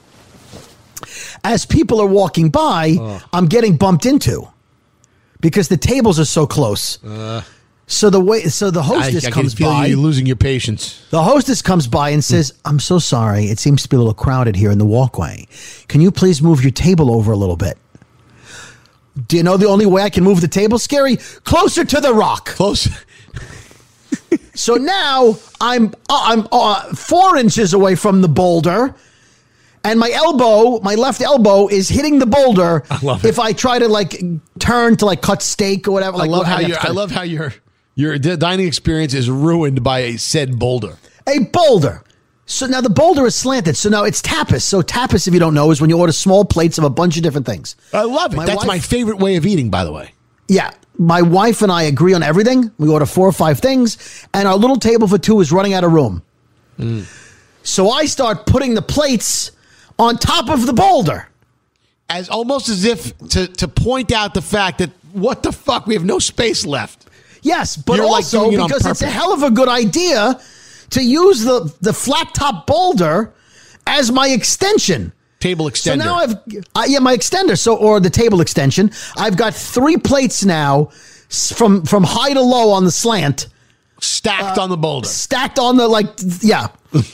As people are walking by, oh. I'm getting bumped into because the tables are so close. Uh, so the way, so the hostess I, I comes can feel by. You're losing your patience. The hostess comes by and says, I'm so sorry. It seems to be a little crowded here in the walkway. Can you please move your table over a little bit? Do you know the only way I can move the table, Scary? Closer to the rock. Closer. So now I'm uh, I'm uh, four inches away from the boulder, and my elbow, my left elbow, is hitting the boulder. I love it. If I try to like turn to like cut steak or whatever. Like, I love how you. you. I love how your your dining experience is ruined by a said boulder. A boulder. So now the boulder is slanted. So now it's tapas. So tapas, if you don't know, is when you order small plates of a bunch of different things. I love it. My That's wife, my favorite way of eating, by the way. Yeah. My wife and I agree on everything. We order four or five things, and our little table for two is running out of room. Mm. So I start putting the plates on top of the boulder. As almost as if to, to point out the fact that, what the fuck, we have no space left. Yes, but You're also like it because it's a hell of a good idea to use the, the flat top boulder as my extension. Table extender. So now I've, uh, yeah, my extender. So, or the table extension. I've got three plates now from, from high to low on the slant. Stacked uh, on the boulder. Stacked on the, like, yeah.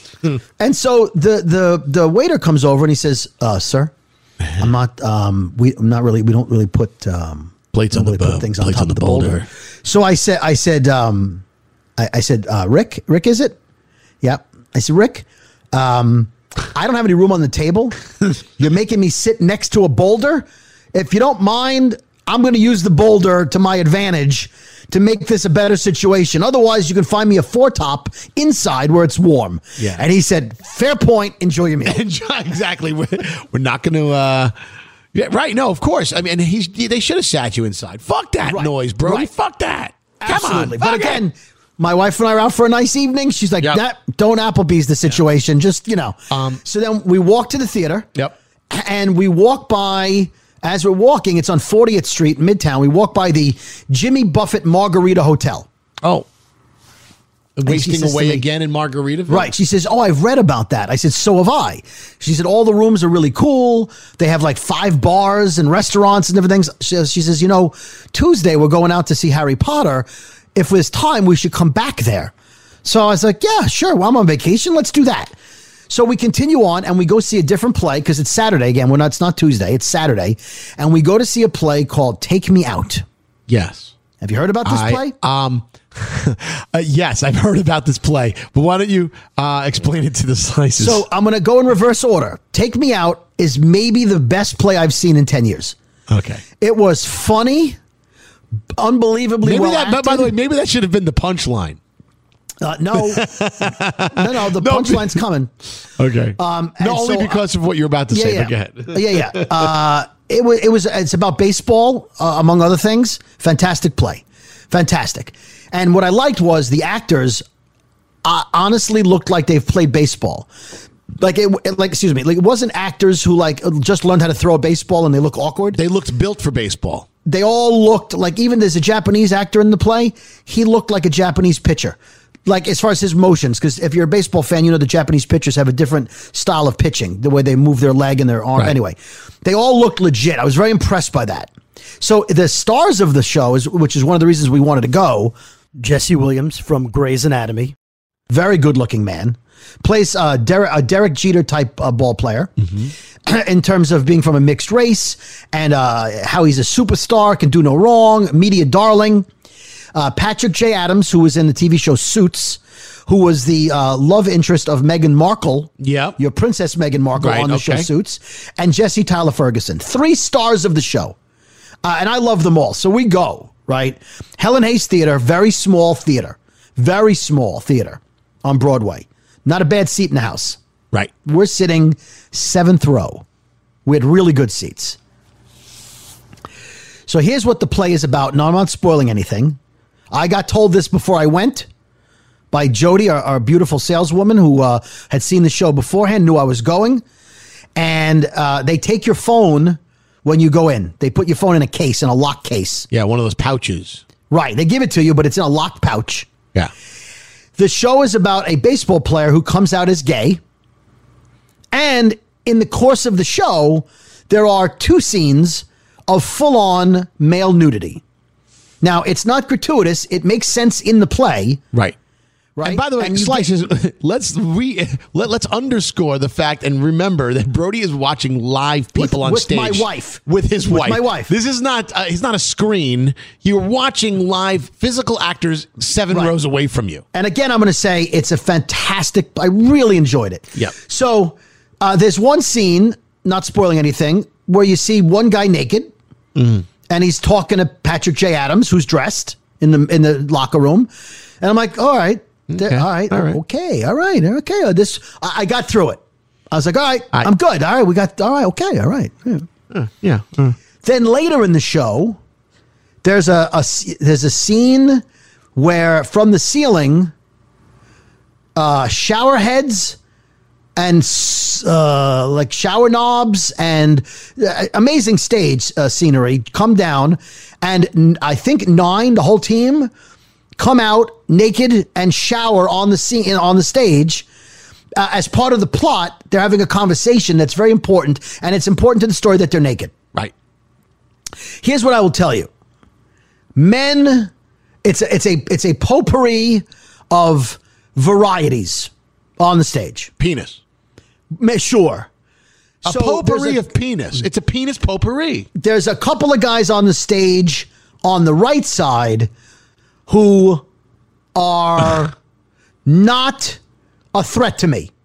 And so the, the, the waiter comes over and he says, uh, sir, I'm not, um, we, I'm not really, we don't really put, um, plates on really the, put things on plates top on the of the boulder. boulder. So I said, I said, um, I, I said, uh, Rick, Rick, is it? Yep. I said, Rick, um, I don't have any room on the table. You're making me sit next to a boulder. If you don't mind, I'm going to use the boulder to my advantage to make this a better situation. Otherwise, you can find me a four top inside where it's warm. Yeah. And he said, fair point. Enjoy your meal. Exactly. We're, we're not going to, uh, yeah, right. No, of course. I mean, he's, they should have sat you inside. Fuck that right. noise, bro. Right. Fuck that. Absolutely. Come on. But again, it. my wife and I are out for a nice evening. She's like, yep. that, don't Applebee's the situation. Yep. Just, you know. Um, so then we walk to the theater. Yep. And we walk by, as we're walking, it's on fortieth Street, Midtown. We walk by the Jimmy Buffett Margarita Hotel. Oh. Wasting away me, again in Margaritaville? Right. She says, oh, I've read about that. I said, so have I. She said, all the rooms are really cool. They have like five bars and restaurants and different things. She, she says, you know, Tuesday we're going out to see Harry Potter. If there's time, we should come back there. So I was like, yeah, sure. Well, I'm on vacation. Let's do that. So we continue on and we go see a different play because it's Saturday again. We're not, it's not Tuesday. It's Saturday. And we go to see a play called Take Me Out. Yes. Have you heard about this I, play? Um, uh, yes, I've heard about this play. But why don't you uh, explain it to the slices? So I'm going to go in reverse order. Take Me Out is maybe the best play I've seen in ten years. Okay. It was funny, unbelievably maybe well that, acted. By the way, maybe that should have been the punchline. Uh, no, no, no. The No, punchline's coming. Okay. Um, no, and only so, because of what you're about to yeah, say. yeah. But go ahead. yeah, yeah. Uh, it was. It was. It's about baseball, uh, among other things. Fantastic play, fantastic. And what I liked was the actors uh, honestly looked like they've played baseball. Like it, it, like excuse me, like it wasn't actors who like just learned how to throw a baseball and they look awkward. They looked built for baseball. They all looked like, even there's a Japanese actor in the play. He looked like a Japanese pitcher. Like as far as his motions, because if you're a baseball fan, you know the Japanese pitchers have a different style of pitching, the way they move their leg and their arm. Right. Anyway, they all looked legit. I was very impressed by that. So the stars of the show, is, which is one of the reasons we wanted to go, Jesse Williams from Grey's Anatomy, very good looking man, plays uh, Derek, a Derek Jeter type uh, ball player mm-hmm. in terms of being from a mixed race and uh, how he's a superstar, can do no wrong, media darling. Uh, Patrick J. Adams, who was in the T V show Suits, who was the uh, love interest of Meghan Markle. Yep. Your Princess Meghan Markle right, on the okay. show Suits. And Jesse Tyler Ferguson. Three stars of the show. Uh, and I love them all. So we go, right? Helen Hayes Theater, very small theater. Very small theater on Broadway. Not a bad seat in the house. Right. We're sitting seventh row. We had really good seats. So here's what the play is about. No, I'm not spoiling anything. I got told this before I went by Jody, our, our beautiful saleswoman who uh, had seen the show beforehand, knew I was going. And uh, they take your phone when you go in. They put your phone in a case, in a lock case. Yeah, one of those pouches. Right. They give it to you, but it's in a locked pouch. Yeah. The show is about a baseball player who comes out as gay. And in the course of the show, there are two scenes of full-on male nudity. Now, it's not gratuitous. It makes sense in the play. Right. Right. And by the way, Slices, let's re, let, let's underscore the fact and remember that Brody is watching live people with, on with stage. With my wife. With his with wife. my wife. This is not, uh, it's not a screen. You're watching live physical actors seven right. rows away from you. And again, I'm going to say it's a fantastic, I really enjoyed it. Yep. So uh, there's one scene, not spoiling anything, where you see one guy naked. Mm-hmm. And he's talking to Patrick J. Adams, who's dressed in the in the locker room. And I'm like, all right, okay, all right, all right, okay, all right, okay. This I, I got through it. I was like, all right, I, I'm good. All right, we got, all right, okay, all right. Yeah. Uh, yeah. Uh. Then later in the show, there's a, a there's a scene where from the ceiling, uh, shower heads and uh, like shower knobs and uh, amazing stage uh, scenery come down. And n- I think nine, the whole team, come out naked and shower on the scene, on the stage. Uh, as part of the plot, they're having a conversation that's very important. And it's important to the story that they're naked. Right. Here's what I will tell you. Men, it's a, it's a, it's a potpourri of varieties on the stage. Penis. Sure. A so potpourri a, of penis. It's a penis potpourri. There's a couple of guys on the stage on the right side who are not a threat to me.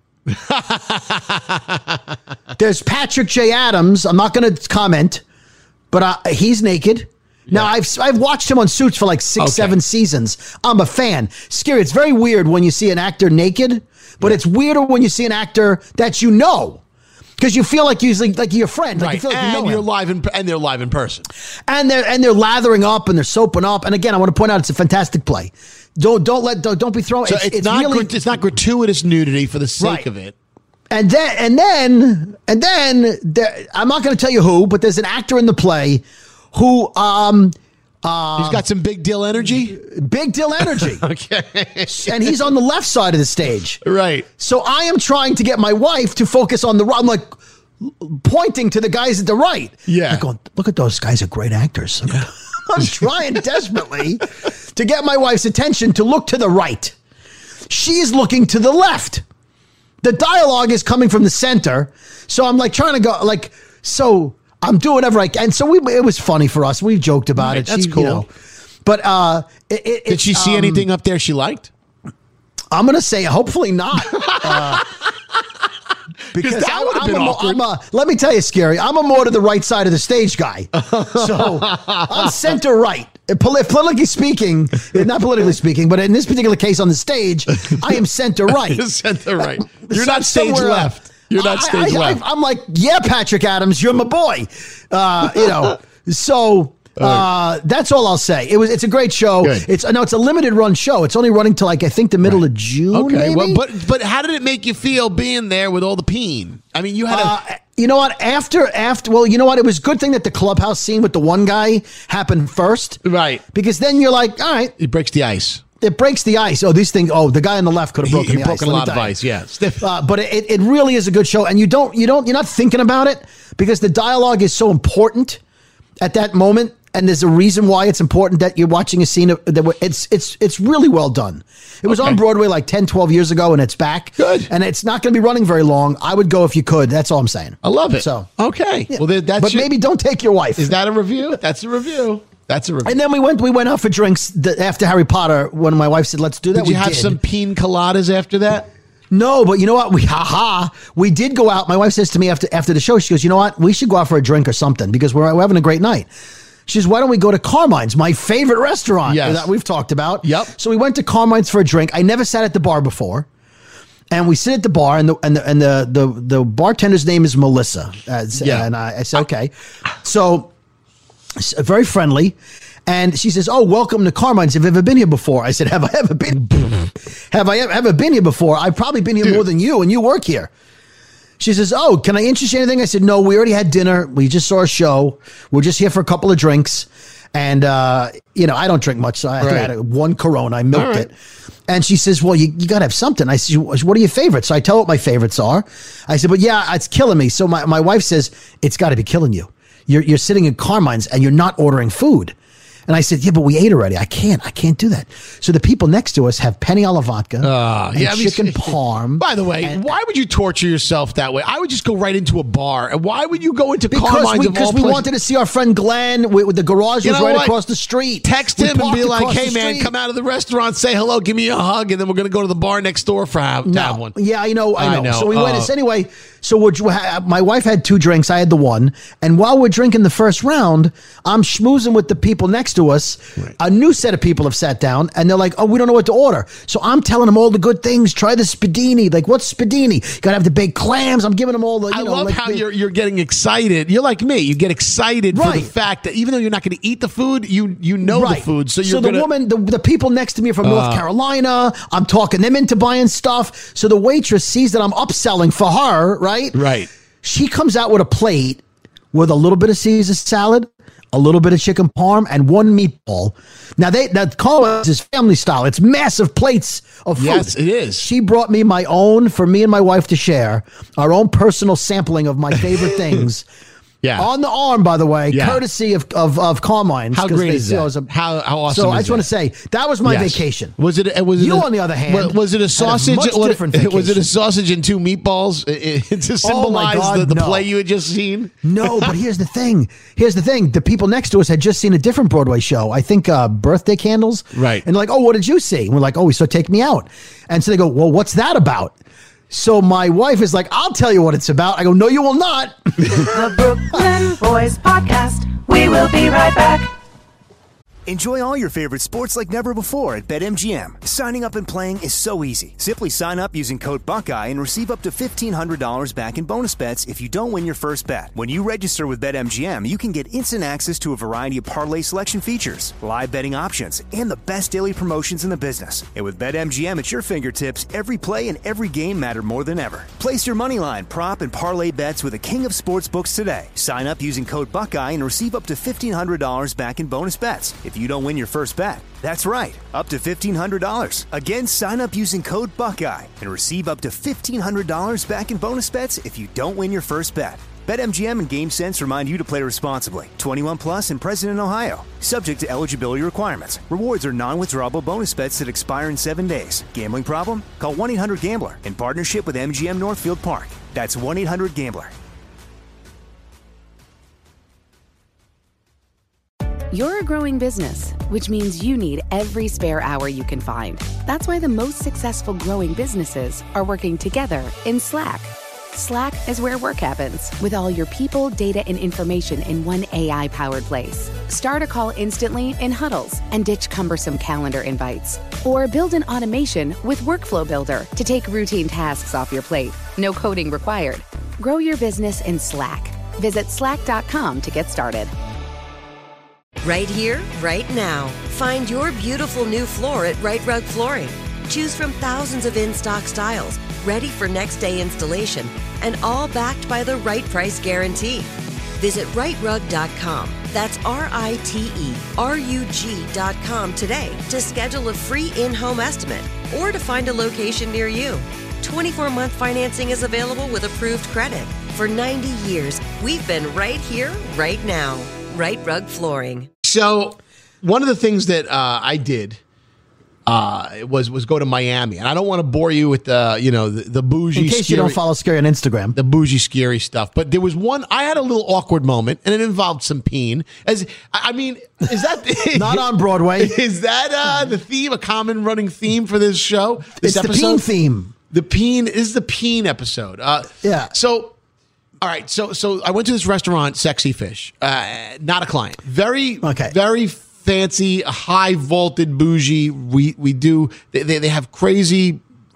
There's Patrick J. Adams. I'm not going to comment, but uh, he's naked. Now, yeah. I've I've watched him on Suits for like six, okay. seven seasons. I'm a fan. Scary. It's very weird when you see an actor naked, but yeah. it's weirder when you see an actor that you know. Because you feel like you're like, like your friend, like right. you feel like and you know you're him. live in, and they're live in person, and they're and they're lathering up and they're soaping up. And again, I want to point out it's a fantastic play. Don't don't let don't, don't be throwing. So it's, it's, it's not really, it's not gratuitous nudity for the sake right. of it. And then and then and then there, I'm not going to tell you who, but there's an actor in the play who um. Uh, he's got some big deal energy. Big deal energy. Okay. And he's on the left side of the stage. Right. So I am trying to get my wife to focus on the right. I'm like pointing to the guys at the right. Yeah. I'm going, look at those guys are great actors. Yeah. I'm trying desperately to get my wife's attention to look to the right. She's looking to the left. The dialogue is coming from the center. So I'm like trying to go like, so I'm doing whatever I can. And so we, it was funny for us. We joked about right, it. That's she, cool. You know, but uh, it, it, did she see um, anything up there she liked? I'm going to say hopefully not. Uh, because that would have been I'm a, awkward. I'm a, let me tell you, Scary, I'm a more to the right side of the stage guy. So I'm center right. Politically speaking, not politically speaking, but in this particular case on the stage, I am center right. Center right. You're not stage Somewhere, left. You're not stage I, I, left. I, I'm like, yeah, Patrick Adams, you're my boy. Uh, you know, so uh, that's all I'll say. It was. It's a great show. Good. It's no, it's a limited run show. It's only running till like I think the middle right. of June. Okay, maybe? well, but but how did it make you feel being there with all the peen? I mean, you had uh, a. You know what? After after, well, you know what? It was a good thing that the clubhouse scene with the one guy happened first, right? Because then you're like, all right, it breaks the ice. It breaks the ice. Oh, these things. Oh, the guy on the left could have broken he, he the broke ice. a lot of ice. Yeah, stiff. Uh, but it, it really is a good show, and you don't you don't you're not thinking about it because the dialogue is so important at that moment, and there's a reason why it's important that you're watching a scene of, that it's it's it's really well done. It was okay. on Broadway like ten, twelve years ago, and it's back. Good, and it's not going to be running very long. I would go if you could. That's all I'm saying. I love it. So okay, yeah. well that's but your, maybe don't take your wife. Is that a review? That's a review. That's a review. And then we went we went out for drinks the, after Harry Potter when my wife said, let's do that. Did you we have did. some pina coladas after that? No, but you know what? We haha. We did go out. My wife says to me after after the show, she goes, you know what? We should go out for a drink or something because we're, we're having a great night. She says, why don't we go to Carmine's, my favorite restaurant yes. that we've talked about. Yep. So we went to Carmine's for a drink. I never sat at the bar before. And we sit at the bar, and the and the and the the, the bartender's name is Melissa. Uh, yeah. And I, I said, okay. So very friendly. And she says, "Oh, welcome to Carmine's. Have you ever been here before?" I said, "Have I ever been? Have I ever been here before? I've probably been here Dude. more than you, and you work here." She says, "Oh, can I interest you in anything?" I said, "No, we already had dinner. We just saw a show. We're just here for a couple of drinks." And, uh, you know, I don't drink much, so I, right. I had a, one Corona. I milked right. it. And she says, "Well, you, you got to have something." I said, "What are your favorites?" So I tell her what my favorites are. I said, "But yeah, it's killing me." So my, my wife says, "It's got to be killing you. You're, you're sitting in Carmine's and you're not ordering food." And I said, "Yeah, but we ate already. I can't. I can't do that." So the people next to us have penny alla vodka uh, and yeah, chicken I mean, parm. By the way, and, why would you torture yourself that way? I would just go right into a bar. And why would you go into because Carmine's? We, because we places? wanted to see our friend Glenn. With, with the garage you was know right what? across the street. Text we him and be like, "Hey, man, street. come out of the restaurant, say hello, give me a hug, and then we're going to go to the bar next door for have, no. to have one." Yeah, I know, I know. I know. So we uh, went. So anyway, so we're, my wife had two drinks. I had the one. And while we're drinking the first round, I'm schmoozing with the people next to us. Right. A new set of people have sat down and they're like, "Oh, we don't know what to order." So I'm telling them all the good things. Try the spadini. Like, what's spadini? Got to have the baked clams. I'm giving them all the, you I know. love like how the, you're you're getting excited. You're like me. You get excited right. for the fact that even though you're not going to eat the food, you you know right. the food. So you're So the gonna, woman, the, the people next to me are from uh, North Carolina. I'm talking them into buying stuff. So the waitress sees that I'm upselling for her, right? Right. She comes out with a plate with a little bit of Caesar salad, a little bit of chicken parm, and one meatball. Now, they that Carmine's is family style. It's massive plates of food. Yes, it is. She brought me my own, for me and my wife to share, our own personal sampling of my favorite things. Yeah. On the arm, by the way, yeah. courtesy of, of, of Carmine's. How great is that? A, how, how awesome So is I just that? want to say, that was my yes. vacation. Was it, was it you, a, on the other hand, was, was it a sausage? A much was, different vacation. Was it a sausage and two meatballs to symbolize oh God, the, the no. play you had just seen? No, but here's the thing. Here's the thing. The people next to us had just seen a different Broadway show. I think uh, Birthday Candles. Right. And they're like, "Oh, what did you see?" And we're like, "Oh, we saw Take Me Out." And so they go, "Well, what's that about?" So my wife is like, "I'll tell you what it's about." I go, "No, you will not." The Brooklyn Boys Podcast. We will be right back. Enjoy all your favorite sports like never before at BetMGM. Signing up and playing is so easy. Simply sign up using code Buckeye and receive up to fifteen hundred dollars back in bonus bets if you don't win your first bet. When you register with BetMGM, you can get instant access to a variety of parlay selection features, live betting options, and the best daily promotions in the business. And with BetMGM at your fingertips, every play and every game matter more than ever. Place your moneyline, prop, and parlay bets with the king of sportsbooks today. Sign up using code Buckeye and receive up to fifteen hundred dollars back in bonus bets if you don't win your first bet. That's right, up to fifteen hundred dollars. Again, sign up using code Buckeye and receive up to fifteen hundred dollars back in bonus bets if you don't win your first bet. BetMGM and GameSense remind you to play responsibly. twenty-one plus and present in Ohio. Subject to eligibility requirements. Rewards are non-withdrawable bonus bets that expire in seven days. Gambling problem? Call one eight hundred gambler in partnership with M G M Northfield Park. That's one eight hundred gambler. You're a growing business, which means you need every spare hour you can find. That's why the most successful growing businesses are working together in Slack. Slack is where work happens, with all your people, data, and information in one A I-powered place. Start a call instantly in huddles and ditch cumbersome calendar invites. Or build an automation with Workflow Builder to take routine tasks off your plate. No coding required. Grow your business in Slack. Visit slack dot com to get started. Right here, right now. Find your beautiful new floor at Right Rug Flooring. Choose from thousands of in-stock styles, ready for next day installation, and all backed by the right price guarantee. Visit right rug dot com. That's R I T E R U G dot com today to schedule a free in-home estimate or to find a location near you. twenty-four month financing is available with approved credit. For ninety years, we've been right here, right now. Right Rug Flooring. So one of the things that uh, I did uh, was was go to Miami, and I don't want to bore you with the you know the, the bougie. In case scary, you don't follow Scary on Instagram, the bougie scary stuff. But there was one. I had a little awkward moment, and it involved some peen. As I mean, is that not on Broadway? Is that uh, the theme? A common running theme for this show? This it's episode? The peen theme. The peen is the peen episode. Uh, yeah. So. All right, so so I went to this restaurant, Sexy Fish. Uh, not a client. Very, okay. very fancy, high vaulted bougie. We we do. They they, they have crazy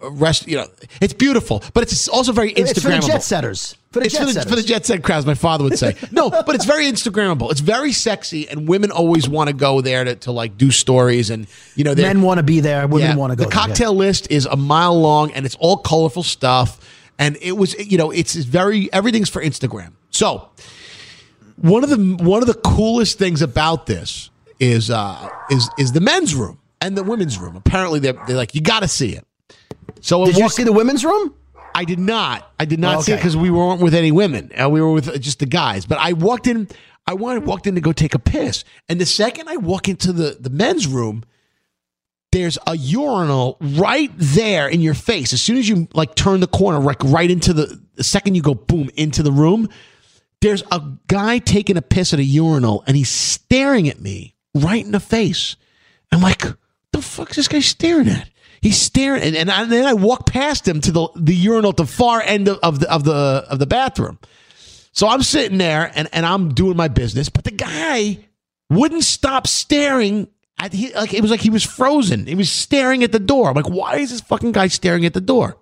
rest. You know, it's beautiful, but it's also very Instagrammable. It's for the jet setters. For the it's jet for the, setters. for the jet set crowds, my father would say. No, but it's very Instagrammable. It's very sexy, and women always want to go there to, to like do stories, and you know, men want to be there. Women yeah, want to go. The there, cocktail yeah. list is a mile long, and it's all colorful stuff. And it was, you know, it's very everything's for Instagram. So one of the one of the coolest things about this is uh, is is the men's room and the women's room. Apparently, they're, they're like, you got to see it. So did walk- you see the women's room? I did not. I did not oh, okay. see it because we weren't with any women. Uh, we were with just the guys. But I walked in. I wanted walked in to go take a piss, and the second I walk into the the men's room, there's a urinal right there in your face. As soon as you like turn the corner, like right into the, the second you go boom into the room, there's a guy taking a piss at a urinal, and he's staring at me right in the face. I'm like, the fuck is this guy staring at? He's staring, and, and, I, and then I walk past him to the, the urinal at the far end of, of the of the of the bathroom. So I'm sitting there and, and I'm doing my business, but the guy wouldn't stop staring at he like it was like he was frozen. He was staring at the door. I'm like, why is this fucking guy staring at the door?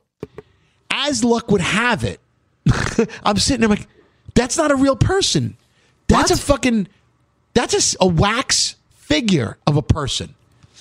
As luck would have it, I'm sitting there like, that's not a real person. That's What? a fucking that's a, a wax figure of a person.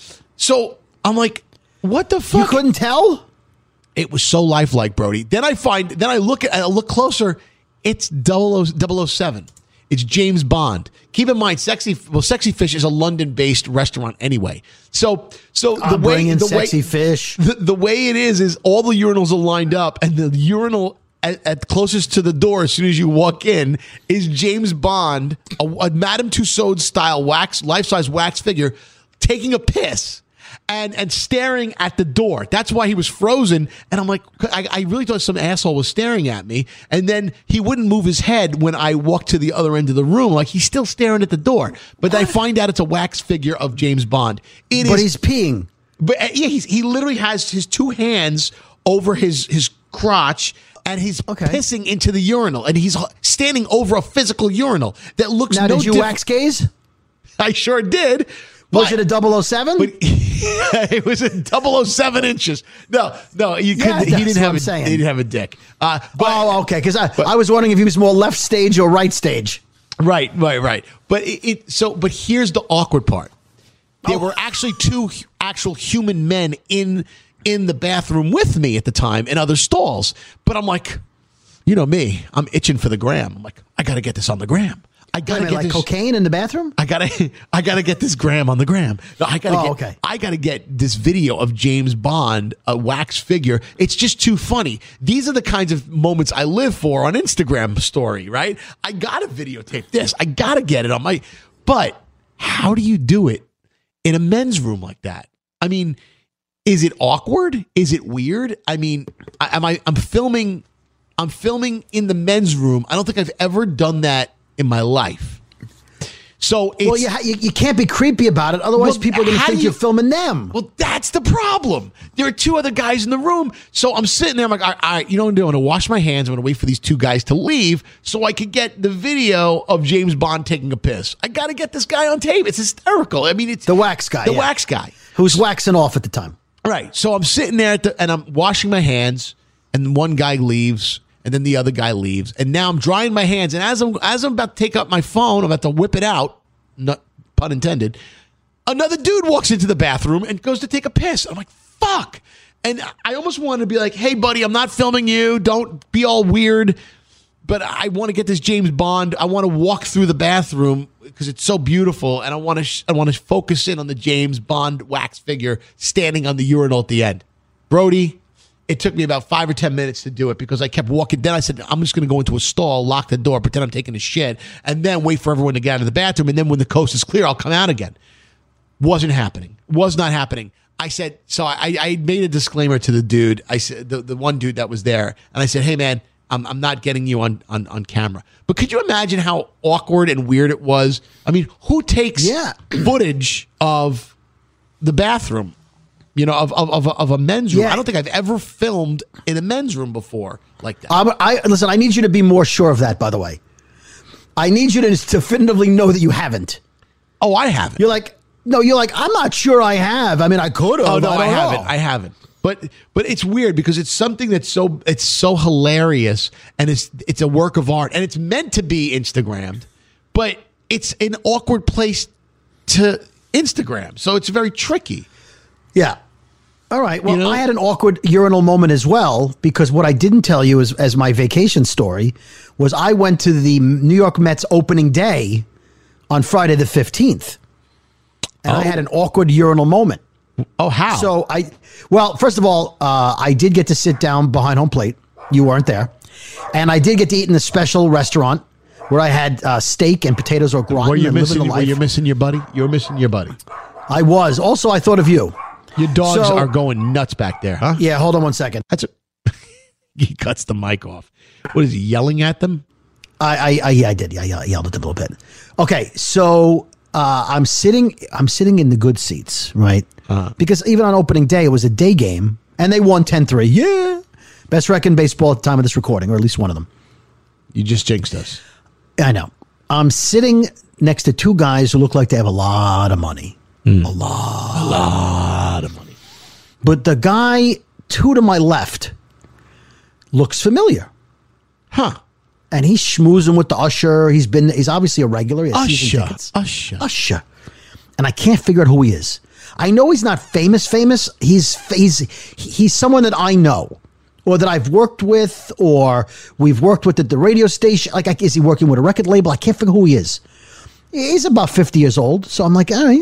So I'm like, what the fuck? You couldn't tell? It was so lifelike, Brody. Then I find, then I look at, I look closer. It's double oh seven. It's James Bond. Keep in mind, Sexy, well, Sexy Fish is a London-based restaurant anyway. So, so the I'm way bringing the Sexy way, Fish. The, the way it is is all the urinals are lined up, and the urinal at, at closest to the door, as soon as you walk in, is James Bond, a, a Madame Tussauds style wax, life-size wax figure, taking a piss. And and staring at the door. That's why he was frozen. And I'm like, I, I really thought some asshole was staring at me. And then he wouldn't move his head when I walked to the other end of the room. Like, he's still staring at the door. But I find out it's a wax figure of James Bond. It but is, he's peeing. But uh, yeah, he's, he literally has his two hands over his, his crotch. And he's Okay. pissing into the urinal. And he's standing over a physical urinal that looks Now, no did you diff- wax gaze? I sure did. Was But- it a double oh seven? But it was a double oh seven inches. No, no, you Yeah, couldn't. He that's didn't what have I'm a. saying. He didn't have a dick. Uh, but, oh, okay. Because I, but- I was wondering if he was more left stage or right stage. right, right, right. But it, it. So, but here's the awkward part. There Oh. were actually two hu- actual human men in in the bathroom with me at the time in other stalls. But I'm like, you know me, I'm itching for the gram. I'm like, I got to get this on the gram. I Wait a gotta minute, get like this. cocaine in the bathroom? I gotta, I gotta get this gram on the gram. No, I gotta Oh, get, okay. I gotta get this video of James Bond, a wax figure. It's just too funny. These are the kinds of moments I live for on Instagram story, right? I gotta videotape this. I gotta get it on my. But how do you do it in a men's room like that? I mean, is it awkward? Is it weird? I mean, I, am I? I'm filming. I'm filming in the men's room. I don't think I've ever done that in my life. So it's, Well, you, ha- you you can't be creepy about it. Otherwise, Well, people are going to how think do you- you're filming them. well, that's the problem. There are two other guys in the room. So I'm sitting there. I'm like, all right, all right, you know what I'm doing? I'm going to wash my hands. I'm going to wait for these two guys to leave so I could get the video of James Bond taking a piss. I got to get this guy on tape. It's hysterical. I mean, it's The wax guy, The yeah. wax guy. Who's waxing off at the time? Right. So I'm sitting there at the, and I'm washing my hands, and one guy leaves, and then the other guy leaves, and now I'm drying my hands. And as I'm as I'm about to take up my phone, I'm about to whip it out, not pun intended. Another dude walks into the bathroom and goes to take a piss. I'm like, fuck. And I almost wanted to be like, hey, buddy, I'm not filming you. Don't be all weird. But I want to get this James Bond. I want to walk through the bathroom because it's so beautiful, and I want to sh- I want to focus in on the James Bond wax figure standing on the urinal at the end. Brody, it took me about five or ten minutes to do it because I kept walking. Then I said, I'm just going to go into a stall, lock the door, pretend I'm taking a shit, and then wait for everyone to get out of the bathroom. And then when the coast is clear, I'll come out again. Wasn't happening. Was not happening. I said, so I, I made a disclaimer to the dude. I said, the, the one dude that was there, and I said, hey, man, I'm, I'm not getting you on, on, on camera. But could you imagine how awkward and weird it was? I mean, who takes Yeah. footage of the bathroom? You know, of of of a, of a men's room. Yeah. I don't think I've ever filmed in a men's room before like that. Um, I listen. I need you to be more sure of that. By the way, I need you to definitively know that you haven't. oh, I haven't. You're like, no, you're like, I'm not sure I have. I mean, I could have. oh no, I, I, don't haven't. know. I haven't. But but it's weird because it's something that's so it's so hilarious and it's it's a work of art and it's meant to be Instagrammed, but it's an awkward place to Instagram. So it's very tricky. Yeah. All right. Well, You know? I had an awkward urinal moment as well because what I didn't tell you is, as my vacation story was I went to the New York Mets opening day on Friday the fifteenth. And Oh. I had an awkward urinal moment. Oh, how? So I, well, first of all, uh, I did get to sit down behind home plate. You weren't there. And I did get to eat in the special restaurant where I had uh, steak and potatoes au gratin. were you and living missing? the Were life. you missing your buddy? You were missing your buddy. I was. Also, I thought of you. Your dogs So- are going nuts back there, huh? Yeah, hold on one second. That's a, he cuts the mic off. What is he yelling at them? I, I, I yeah, I did. Yeah, I yelled at them a little bit. Okay, so uh, I'm sitting, I'm sitting in the good seats, right? Uh-huh. Because even on opening day, it was a day game, and they won ten three. Yeah, best record in baseball at the time of this recording, or at least one of them. You just jinxed us. I know. I'm sitting next to two guys who look like they have a lot of money, Mm. a lot, A lot of money. But the guy two to my left looks familiar. Huh. And he's schmoozing with the usher. He's been, he's obviously a regular. He has season Usher. tickets. Usher. Usher. And I can't figure out who he is. I know he's not famous, famous. He's, he's, he's someone that I know or that I've worked with or we've worked with at the radio station. Like, is he working with a record label? I can't figure who he is. He's about fifty years old. So I'm like, oh, he's,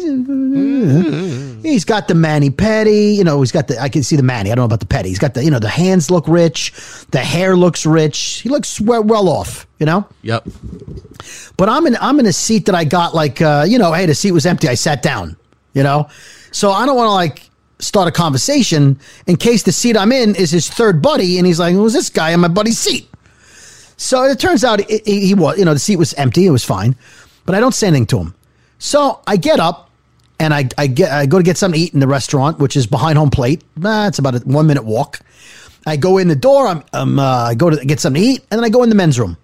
uh, he's got the mani pedi, you know, he's got the, I can see the mani. I don't know about the pedi. He's got the, you know, the hands look rich. The hair looks rich. He looks well, well off, you know? Yep. But I'm in, I'm in a seat that I got like, uh, you know, hey, the seat was empty. I sat down, you know? So I don't want to like start a conversation in case the seat I'm in is his third buddy. And he's like, who's this guy in my buddy's seat? So it turns out he, he was, you know, the seat was empty. It was fine. But I don't say anything to him. So I get up and I, I get I go to get something to eat in the restaurant, which is behind home plate. Nah, it's about a one minute walk. I go in the door. I'm, I'm uh, I go to get something to eat, and then I go in the men's room.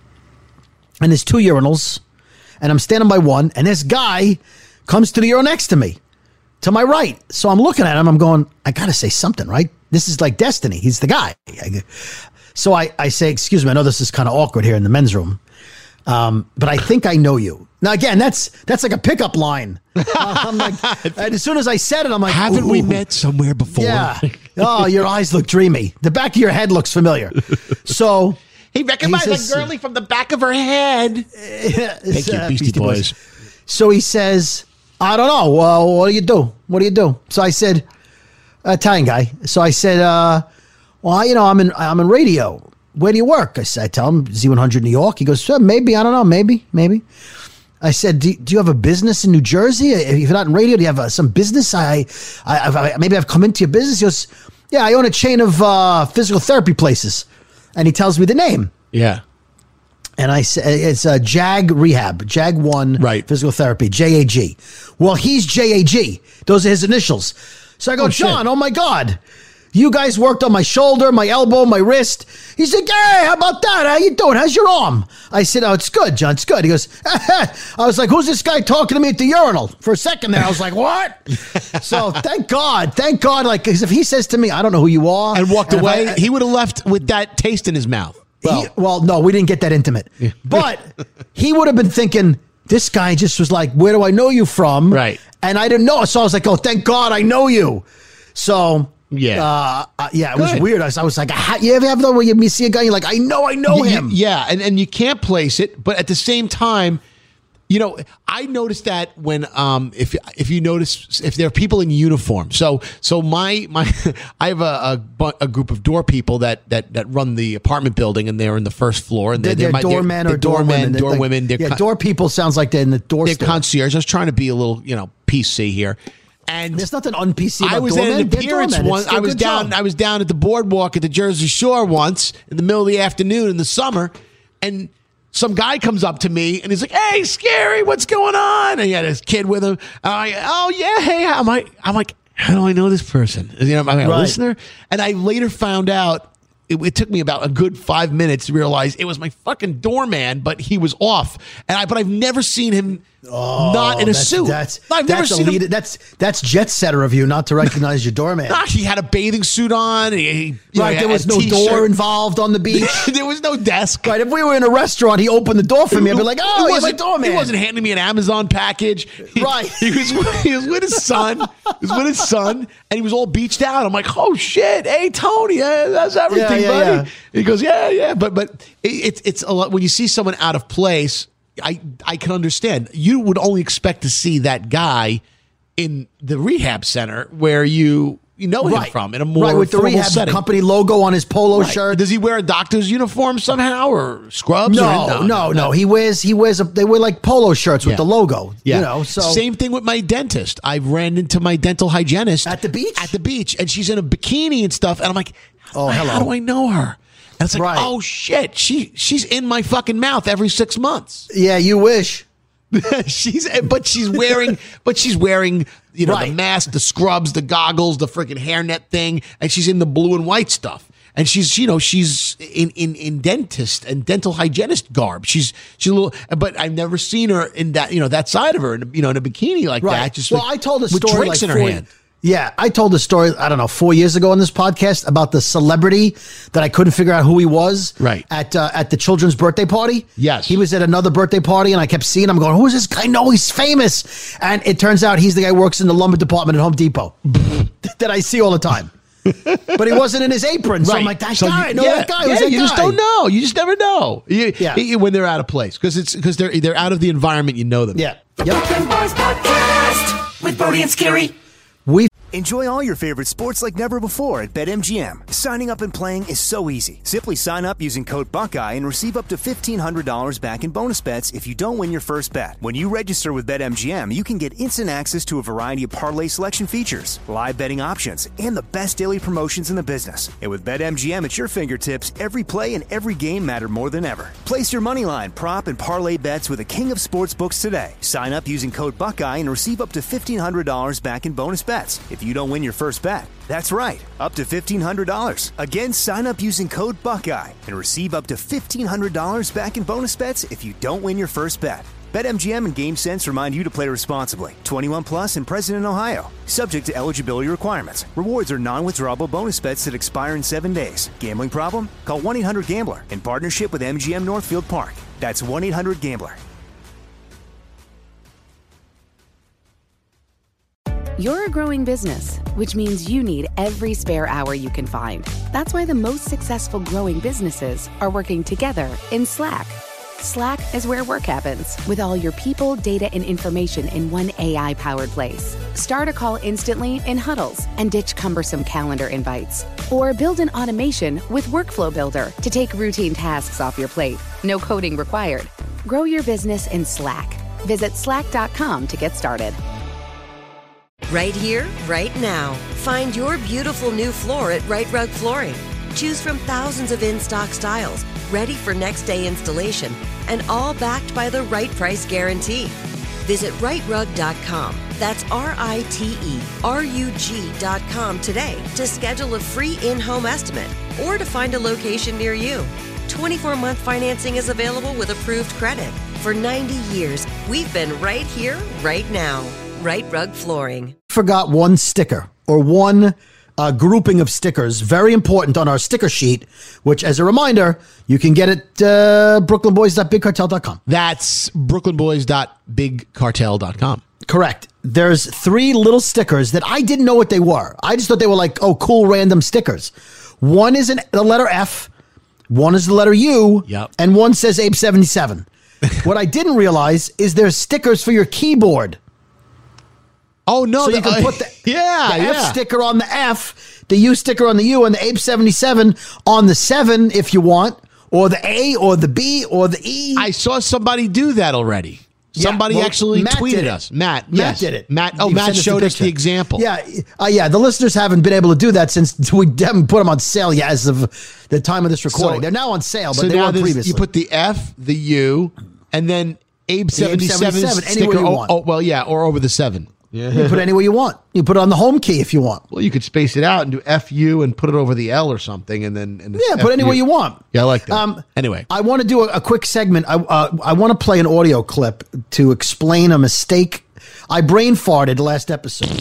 And there's two urinals, and I'm standing by one, and this guy comes to the urinal next to me, to my right. So I'm looking at him. I'm going, I got to say something, right? This is like destiny. He's the guy. So I, I say, excuse me, I know this is kind of awkward here in the men's room. Um, but I think I know you. Now, again, that's that's like a pickup line. Uh, I'm like, and as soon as I said it, I'm like, haven't we ooh. met somewhere before? Yeah. Oh, your eyes look dreamy. The back of your head looks familiar. So he recognized he says- a girlie from the back of her head. Thank you, Beastie Boys. So he says, I don't know. Well, what do you do? What do you do? So I said, Italian guy. So I said, uh, well, you know, I'm in I'm in radio. Where do you work? I said, I tell him Z one hundred New York. He goes, well, maybe, I don't know, maybe, maybe. I said, do, do you have a business in New Jersey? If you're not in radio, do you have uh, some business? I, I, I, maybe I've come into your business. He goes, yeah, I own a chain of uh, physical therapy places. And he tells me the name. Yeah. And I said, it's uh, Jag Rehab, Jag one Right. Physical Therapy, J A G. Well, he's J A G. Those are his initials. So I go, Oh, shit. John, oh my God. You guys worked on my shoulder, my elbow, my wrist. He said, hey, how about that? How you doing? How's your arm? I said, oh, it's good, John. It's good. He goes, I was like, who's this guy talking to me at the urinal? For a second there, I was like, what? So thank God. Thank God. Like, 'cause if he says to me, I don't know who you are. And walked if away, I- he would have left with that taste in his mouth. Well, he, well, no, we didn't get that intimate. But he would have been thinking, this guy just was like, where do I know you from? Right. And I didn't know. So I was like, oh, thank God I know you. So, Yeah. uh, uh, yeah, it was Good. weird. I was, I was like, how, you ever have that where you see a guy, you're like, I know, I know Y- y- him. Yeah, and, and you can't place it, but at the same time, you know, I noticed that when um if if you notice if there are people in uniform. So so my my I have a a, bu- a group of door people that that that run the apartment building, and they're in the first floor, and They're, they're, they're my- doormen they're or doorwomen. doormen, door They're- women. They're yeah, con- door people sounds like they're in the door they're store. concierge. I was trying to be a little, you know, P C here. And There's nothing un-P C about I was doormen. at an They're appearance doormen. It's once. their I was good down. job. I was down at the boardwalk at the Jersey Shore once in the middle of the afternoon in the summer, and some guy comes up to me and he's like, "Hey, Scary, what's going on?" And he had his kid with him. And I'm like, "Oh yeah, hey." I'm like, I'm like, how do I know this person? You know, I'm a Right. listener. And I later found out. It, it took me about a good five minutes to realize it was my fucking doorman, but he was off. And I, but I've never seen him Oh, not in a that's, suit. That's I've that's never seen elite, him. That's that's jet setter of you not to recognize your doorman. Nah, he had a bathing suit on. He, he, you Right, know, there was a no t-shirt. door involved on the beach. There was no desk. Right, if we were in a restaurant, he opened the door for me. I'd be like, "Oh, He you're my wasn't- doorman." He wasn't handing me an Amazon package. He, Right. He was he was with his son. He was with his son, and he was all beached out. I'm like, "Oh shit, hey Tony, hey, that's everything, Yeah, yeah, buddy." yeah. He goes, "Yeah, yeah," but but it, it's it's a lot when you see someone out of place. I I can understand. You would only expect to see that guy in the rehab center where you you know him Right. from in a more right with the formal rehab setting. company logo on his polo Right. shirt. Does he wear a doctor's uniform somehow or scrubs? No, or, no, no. He wears he wears a, they wear like polo shirts with Yeah. the logo. Yeah. You know, so same thing with my dentist. I ran into my dental hygienist At the beach? At the beach, and she's in a bikini and stuff. And I'm like, Oh, how hello. do I know her? And it's like, Right. oh shit, she she's in my fucking mouth every six months. yeah, you wish. she's but she's wearing but she's wearing you know Right. the mask, the scrubs, the goggles, the freaking hairnet thing, and she's in the blue and white stuff. And she's, you know, she's in, in, in dentist and dental hygienist garb. She's she's a little, but I've never seen her in that, you know, that side of her, in, you know, in a bikini like Right. that. Just well, with, I told a with story drinks like in her four- hand. Yeah, I told a story, I don't know, four years ago on this podcast about the celebrity that I couldn't figure out who he was. Right. At uh, at the children's birthday party. Yes. He was at another birthday party and I kept seeing him going, who's this guy? No, he's famous. And it turns out he's the guy who works in the lumber department at Home Depot that I see all the time. But he wasn't in his apron. So I'm like, that So guy, you- no, yeah, that guy. yeah, Who's that you just guy? don't know. You just never know. You, Yeah. you- when they're out of place because it's because they're they're out of the environment. You know them. Yeah. The Yep. Brooklyn Boys Podcast with Brody and Scary. We Enjoy all your favorite sports like never before at BetMGM. Signing up and playing is so easy. Simply sign up using code Buckeye and receive up to fifteen hundred dollars back in bonus bets if you don't win your first bet. When you register with BetMGM, you can get instant access to a variety of parlay selection features, live betting options, and the best daily promotions in the business. And with BetMGM at your fingertips, every play and every game matter more than ever. Place your moneyline, prop, and parlay bets with the king of sportsbooks today. Sign up using code Buckeye and receive up to fifteen hundred dollars back in bonus bets if you don't win your first bet. That's right, up to fifteen hundred dollars. Again, sign up using code Buckeye and receive up to fifteen hundred dollars back in bonus bets if you don't win your first bet. BetMGM and GameSense remind you to play responsibly. twenty-one plus and present in Ohio. Subject to eligibility requirements. Rewards are non-withdrawable bonus bets that expire in seven days. Gambling problem? Call one eight hundred gambler in partnership with M G M Northfield Park. That's one eight hundred gambler. You're a growing business, which means you need every spare hour you can find. That's why the most successful growing businesses are working together in Slack. Slack is where work happens, with all your people, data, and information in one A I-powered place. Start a call instantly in huddles and ditch cumbersome calendar invites. Or build an automation with Workflow Builder to take routine tasks off your plate. No coding required. Grow your business in Slack. Visit slack dot com to get started. Right here, right now. Find your beautiful new floor at Right Rug Flooring. Choose from thousands of in-stock styles, ready for next day installation, and all backed by the right price guarantee. Visit right rug dot com. That's R I T E R U G dot com today to schedule a free in-home estimate or to find a location near you. twenty-four month financing is available with approved credit. For ninety years, we've been right here, right now. Right Rug Flooring. forgot one sticker or one uh, grouping of stickers, very important on our sticker sheet, which, as a reminder, you can get at uh, brooklyn boys dot big cartel dot com. That's brooklyn boys dot big cartel dot com. Correct. There's three little stickers that I didn't know what they were. I just thought they were like, oh, cool, random stickers. One is an, the letter F, one is the letter U, Yep. and one says Abe seventy-seven. What I didn't realize is there's stickers for your keyboard. Oh no! So the, you can uh, put the, yeah, the yeah. F sticker on the F, the U sticker on the U, and the Abe seventy-seven on the seven if you want, or the A, or the B, or the E. I saw somebody do that already. Yeah, Somebody well, actually Matt did tweeted it. us. Matt, Matt yes. did it. Matt. Oh, He Matt sent us a showed us picture. the example. Yeah, uh, yeah. The listeners haven't been able to do that since we haven't put them on sale yet as of the time of this recording. So- They're now on sale, but So they now weren't there's- previously. you put the F, the U, and then Abe The Abe seventy-seven seventy-seven, sticker. anywhere you Oh, want. oh, well, yeah, or over the seven. Yeah. You can put it anywhere you want. You put it on the home key if you want. Well, you could space it out and do F U and put it over the L or something, and then and yeah, put it anywhere you want. Yeah, I like that. Um, anyway, I want to do a, a quick segment. I uh, I want to play an audio clip to explain a mistake. I brain farted last episode.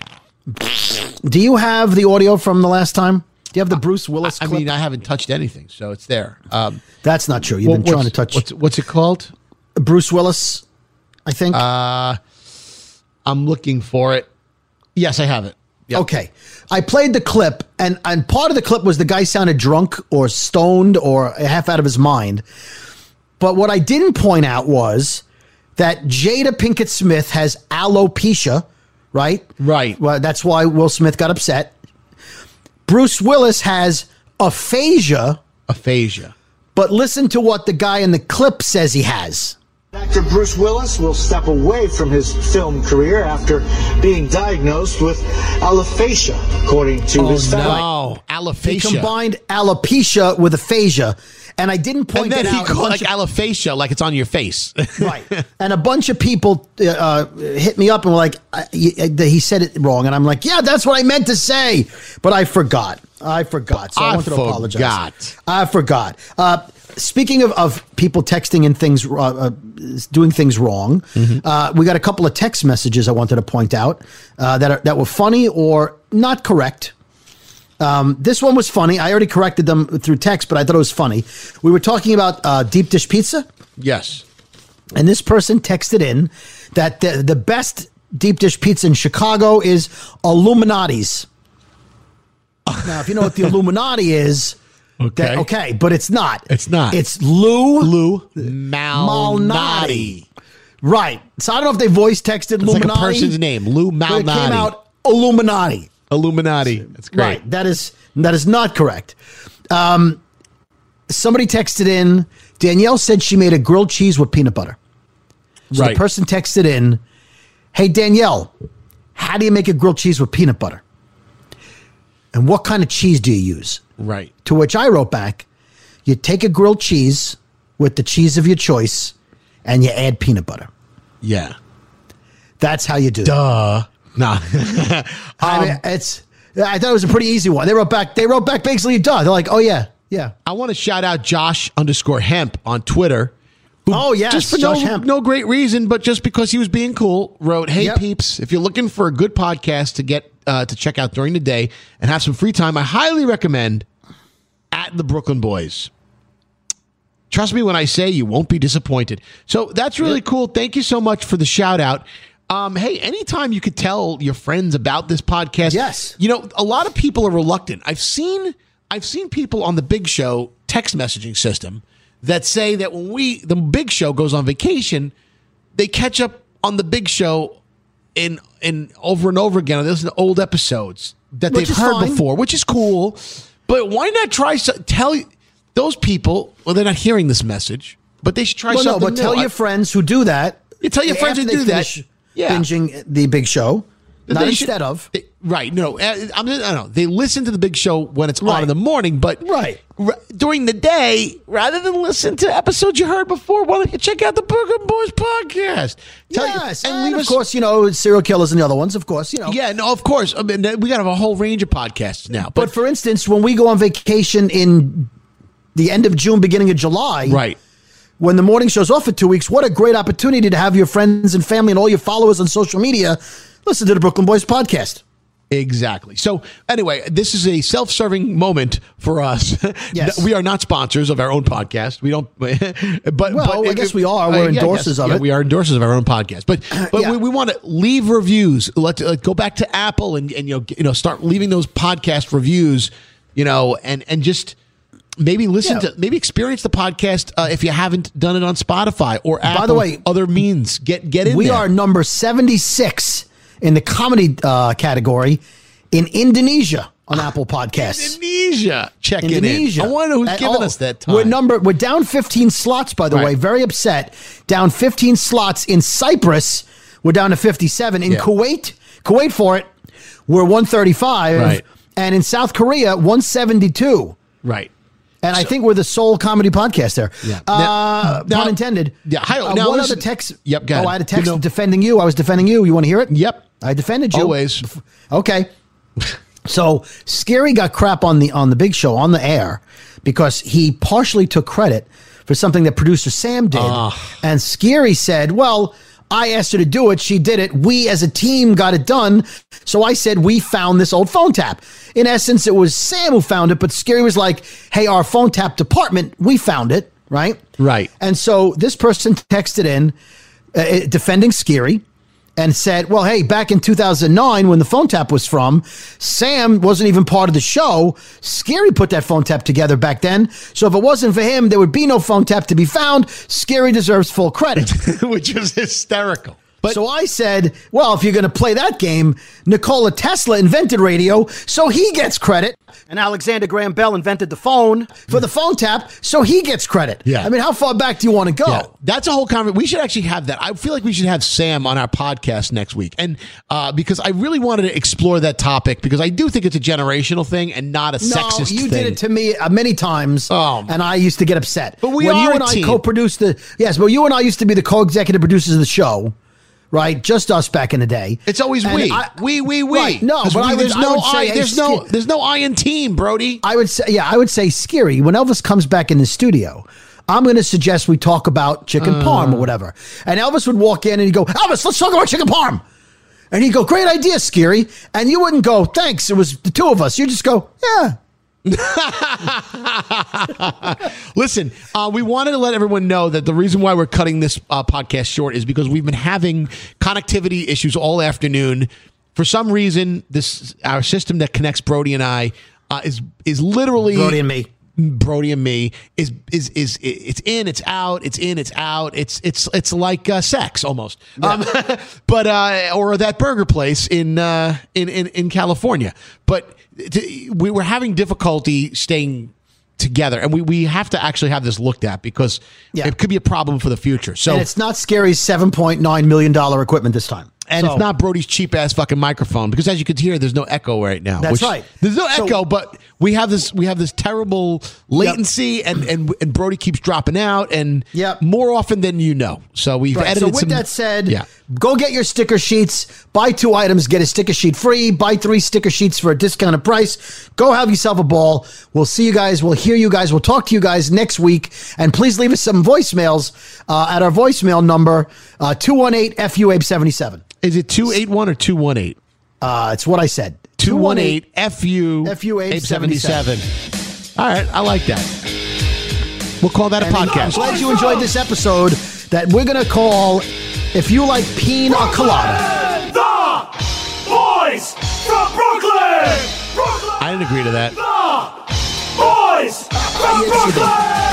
Do you have the audio from the last time? Do you have the Bruce Willis I, I clip? mean, I haven't touched anything, so it's there. Um, That's not true. You've what, been trying to touch. What's, what's it called? Bruce Willis, I think. Uh, I'm looking for it. Yes, I have it. Yep. Okay. I played the clip, and, and part of the clip was the guy sounded drunk or stoned or half out of his mind. But what I didn't point out was that Jada Pinkett Smith has alopecia, right? Right. Well, that's why Will Smith got upset. Bruce Willis has aphasia. Aphasia. But listen to what the guy in the clip says he has. Actor Bruce Willis will step away from his film career after being diagnosed with alopecia, according to oh, his family. No, alopecia. He combined alopecia with aphasia, and I didn't point and then it he out. called like of, alopecia, like it's on your face. Right. And a bunch of people uh, hit me up and were like, uh, he, he said it wrong. And I'm like, yeah, that's what I meant to say. But I forgot. I forgot. So I, I wanted forgot. to apologize. I forgot. Uh, speaking of, of people texting and things, uh, uh, doing things wrong, mm-hmm. uh, we got a couple of text messages I wanted to point out uh, that are, that were funny or not correct. Um, this one was funny. I already corrected them through text, but I thought it was funny. We were talking about uh, deep dish pizza. Yes. And this person texted in that the, the best deep dish pizza in Chicago is Illuminati's. Now, if you know what the Illuminati is, okay, that, okay, but it's not. It's not. It's Lou Lou Malnati. Malnati. Right. So I don't know if they voice texted it's Illuminati. Like a person's name, Lou Malnati. But it came out Illuminati. Illuminati. That's great. Right. That is that is not correct. Um, somebody texted in. Danielle said she made a grilled cheese with peanut butter. So right. the person texted in, "Hey Danielle, how do you make a grilled cheese with peanut butter? And what kind of cheese do you use?" Right. To which I wrote back, "You take a grilled cheese with the cheese of your choice, and you add peanut butter." Yeah. That's how you do it. Duh. Nah. um, I mean, it's. I thought it was a pretty easy one. They wrote back. They wrote back basically, duh. They're like, "Oh yeah, yeah." I want to shout out Josh underscore Hemp on Twitter. Who, oh yes, just for Josh no, Hemp. no great reason, but just because he was being cool, wrote, "Hey Yep. peeps, if you're looking for a good podcast to get uh, to check out during the day and have some free time, I highly recommend At the Brooklyn Boys. Trust me when I say you won't be disappointed." So that's really yep. cool. Thank you so much for the shout out. Um, hey, anytime you could tell your friends about this podcast. Yes. You know, a lot of people are reluctant. I've seen I've seen people on the Big Show text messaging system that say that when we the Big Show goes on vacation, they catch up on the Big Show in in over and over again. There's old episodes that Which they've is heard fine. before, which is cool. But why not try so, tell those people? Well, they're not hearing this message, but they should try Well, no, something but new. tell I- your friends who do that. You tell your friends after who they do that. finish Yeah. Binging the Big Show, They not should- instead of. they- right. No, uh, I'm, I don't know. They listen to the Big Show when it's on Right. in the morning, but Right. r- during the day, rather than listen to episodes you heard before, why don't you check out the Brooklyn Boys podcast? Tell you- Yes, and, and leave of us. course, you know, serial killers and the other ones, of course, you know. Yeah, no, of course. I mean, we got to have a whole range of podcasts now. But, But, for instance, when we go on vacation in the end of June, beginning of July, right. when the morning show's off for two weeks, what a great opportunity to have your friends and family and all your followers on social media listen to the Brooklyn Boys podcast. Exactly. So anyway, this is a self-serving moment for us. Yes. We are not sponsors of our own podcast. We don't, but, Well, but I guess we are. We're yeah, endorsers yes. of Yeah, it. we are endorsers of our own podcast. But but Yeah. we, we want to leave reviews. Let's uh, go back to Apple and, and you know you know start leaving those podcast reviews. You know, and and just maybe listen Yeah. to maybe experience the podcast uh, if you haven't done it on Spotify or Apple. the way, other means. Get get in We there. are number seventy-six in the comedy uh, category in Indonesia on Apple Podcasts. Indonesia. Check it Indonesia. in. I wonder who's At giving all. us that time. We're number. We're down fifteen slots, by the Right. way. Very upset. Down fifteen slots in Cyprus. We're down to fifty-seven in Yeah. Kuwait. Kuwait for it. We're one thirty-five. Right. And in South Korea, one seventy-two. Right. And so, I think we're the sole comedy podcast there. Yeah. Uh, now, pun intended. Yeah. Hi, uh, now one listen, other text. Yep. Go ahead. Oh, I had a text you know, defending you. I was defending you. You want to hear it? Yep. I defended you. Always. Okay. So Scary got crap on the on the big show on the air because he partially took credit for something that producer Sam did. Uh. And Scary said, well, I asked her to do it. She did it. We as a team got it done. So I said, we found this old phone tap. In essence, it was Sam who found it, but Scary was like, hey, our phone tap department, we found it. Right. Right. And so this person texted in uh, defending Scary and said, well, hey, back in two thousand nine, when the phone tap was from, Sam wasn't even part of the show. Scary put that phone tap together back then. So if it wasn't for him, there would be no phone tap to be found. Scary deserves full credit. Which is hysterical. But, so I said, well, if you're going to play that game, Nikola Tesla invented radio, so he gets credit. And Alexander Graham Bell invented the phone for the phone tap, so he gets credit. Yeah. I mean, how far back do you want to go? Yeah, that's a whole conversation. We should actually have that. I feel like we should have Sam on our podcast next week. And uh, because I really wanted to explore that topic because I do think it's a generational thing and not a no, sexist you thing. did it to me uh, many times, oh. and I used to get upset. But we when are you and a I team. co-produced the yes, but you and I used to be the co-executive producers of the show. Right, just us back in the day. It's always and we, I, we, we, we. Right, no, but we, I would, there's I no would say, I. hey, There's no. There's no I in team, Brody. I would say, yeah, I would say, Scary. When Elvis comes back in the studio, I'm going to suggest we talk about chicken uh. parm or whatever. And Elvis would walk in and he'd go, Elvis, let's talk about chicken parm. And he'd go, great idea, Scary. And you wouldn't go, thanks. It was the two of us. You just go, yeah. Listen, uh, we wanted to let everyone know that the reason why we're cutting this uh, podcast short is because we've been having connectivity issues all afternoon. For some reason, this our system that connects Brody and I uh, is is literally Brody and me. Brody and me is is is it's in, it's out, it's in, it's out. It's it's it's like uh, sex almost. Yeah. Um, but uh, or that burger place in uh, in, in in California. But to, we were having difficulty staying together, and we, we have to actually have this looked at because yeah. it could be a problem for the future. So and it's not Scary's seven point nine million dollars equipment this time. And so, it's not Brody's cheap ass fucking microphone because, as you could hear, there's no echo right now. That's which, right. There's no so, echo, but we have this we have this terrible latency, yep. and, and and Brody keeps dropping out, and yep. more often than you know. So we've right. edited. So with some, that said, yeah. go get your sticker sheets. Buy two items, get a sticker sheet free. Buy three sticker sheets for a discounted price. Go have yourself a ball. We'll see you guys. We'll hear you guys. We'll talk to you guys next week. And please leave us some voicemails uh, at our voicemail number uh, two one eight F U A B seventy-seven. Is it two eight one or two one eight? Uh, it's what I said. two one eight F U F U A B seventy-seven. All right, I like that. We'll call that a and podcast. I'm glad you enjoyed this episode that we're going to call If You Like Pina Colada. The boys from Brooklyn! Brooklyn! I didn't agree to that. The boys from Yes, Brooklyn!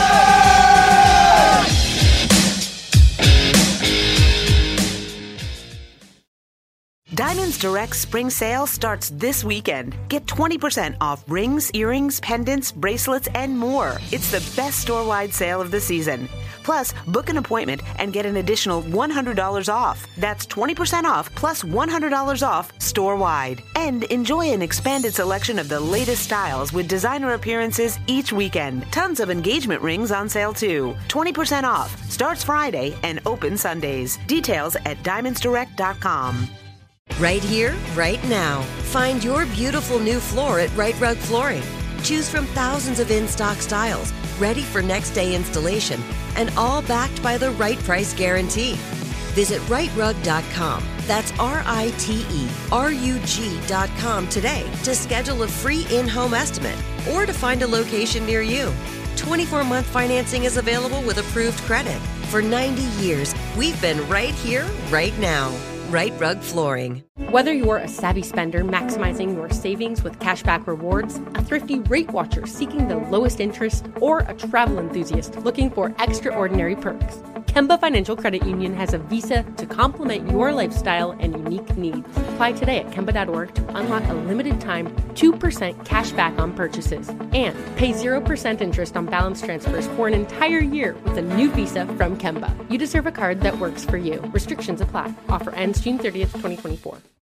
Diamonds Direct Spring Sale starts this weekend. Get twenty percent off rings, earrings, pendants, bracelets, and more. It's the best store-wide sale of the season. Plus, book an appointment and get an additional one hundred dollars off. That's twenty percent off plus one hundred dollars off store-wide. And enjoy an expanded selection of the latest styles with designer appearances each weekend. Tons of engagement rings on sale too. twenty percent off. Starts Friday and open Sundays. Details at diamonds direct dot com. Right here, right now. Find your beautiful new floor at Right Rug Flooring. Choose from thousands of in-stock styles, ready for next day installation, and all backed by the right price guarantee. Visit right rug dot com. That's R I T E R U G dot com today to schedule a free in-home estimate or to find a location near you. twenty-four month financing is available with approved credit. For ninety years, we've been right here, right now. Right Rug Flooring. Whether you're a savvy spender maximizing your savings with cashback rewards, a thrifty rate watcher seeking the lowest interest, or a travel enthusiast looking for extraordinary perks, Kemba Financial Credit Union has a visa to complement your lifestyle and unique needs. Apply today at kemba dot org to unlock a limited time two percent cash back on purchases and pay zero percent interest on balance transfers for an entire year with a new visa from Kemba. You deserve a card that works for you. Restrictions apply. Offer ends June thirtieth, twenty twenty-four.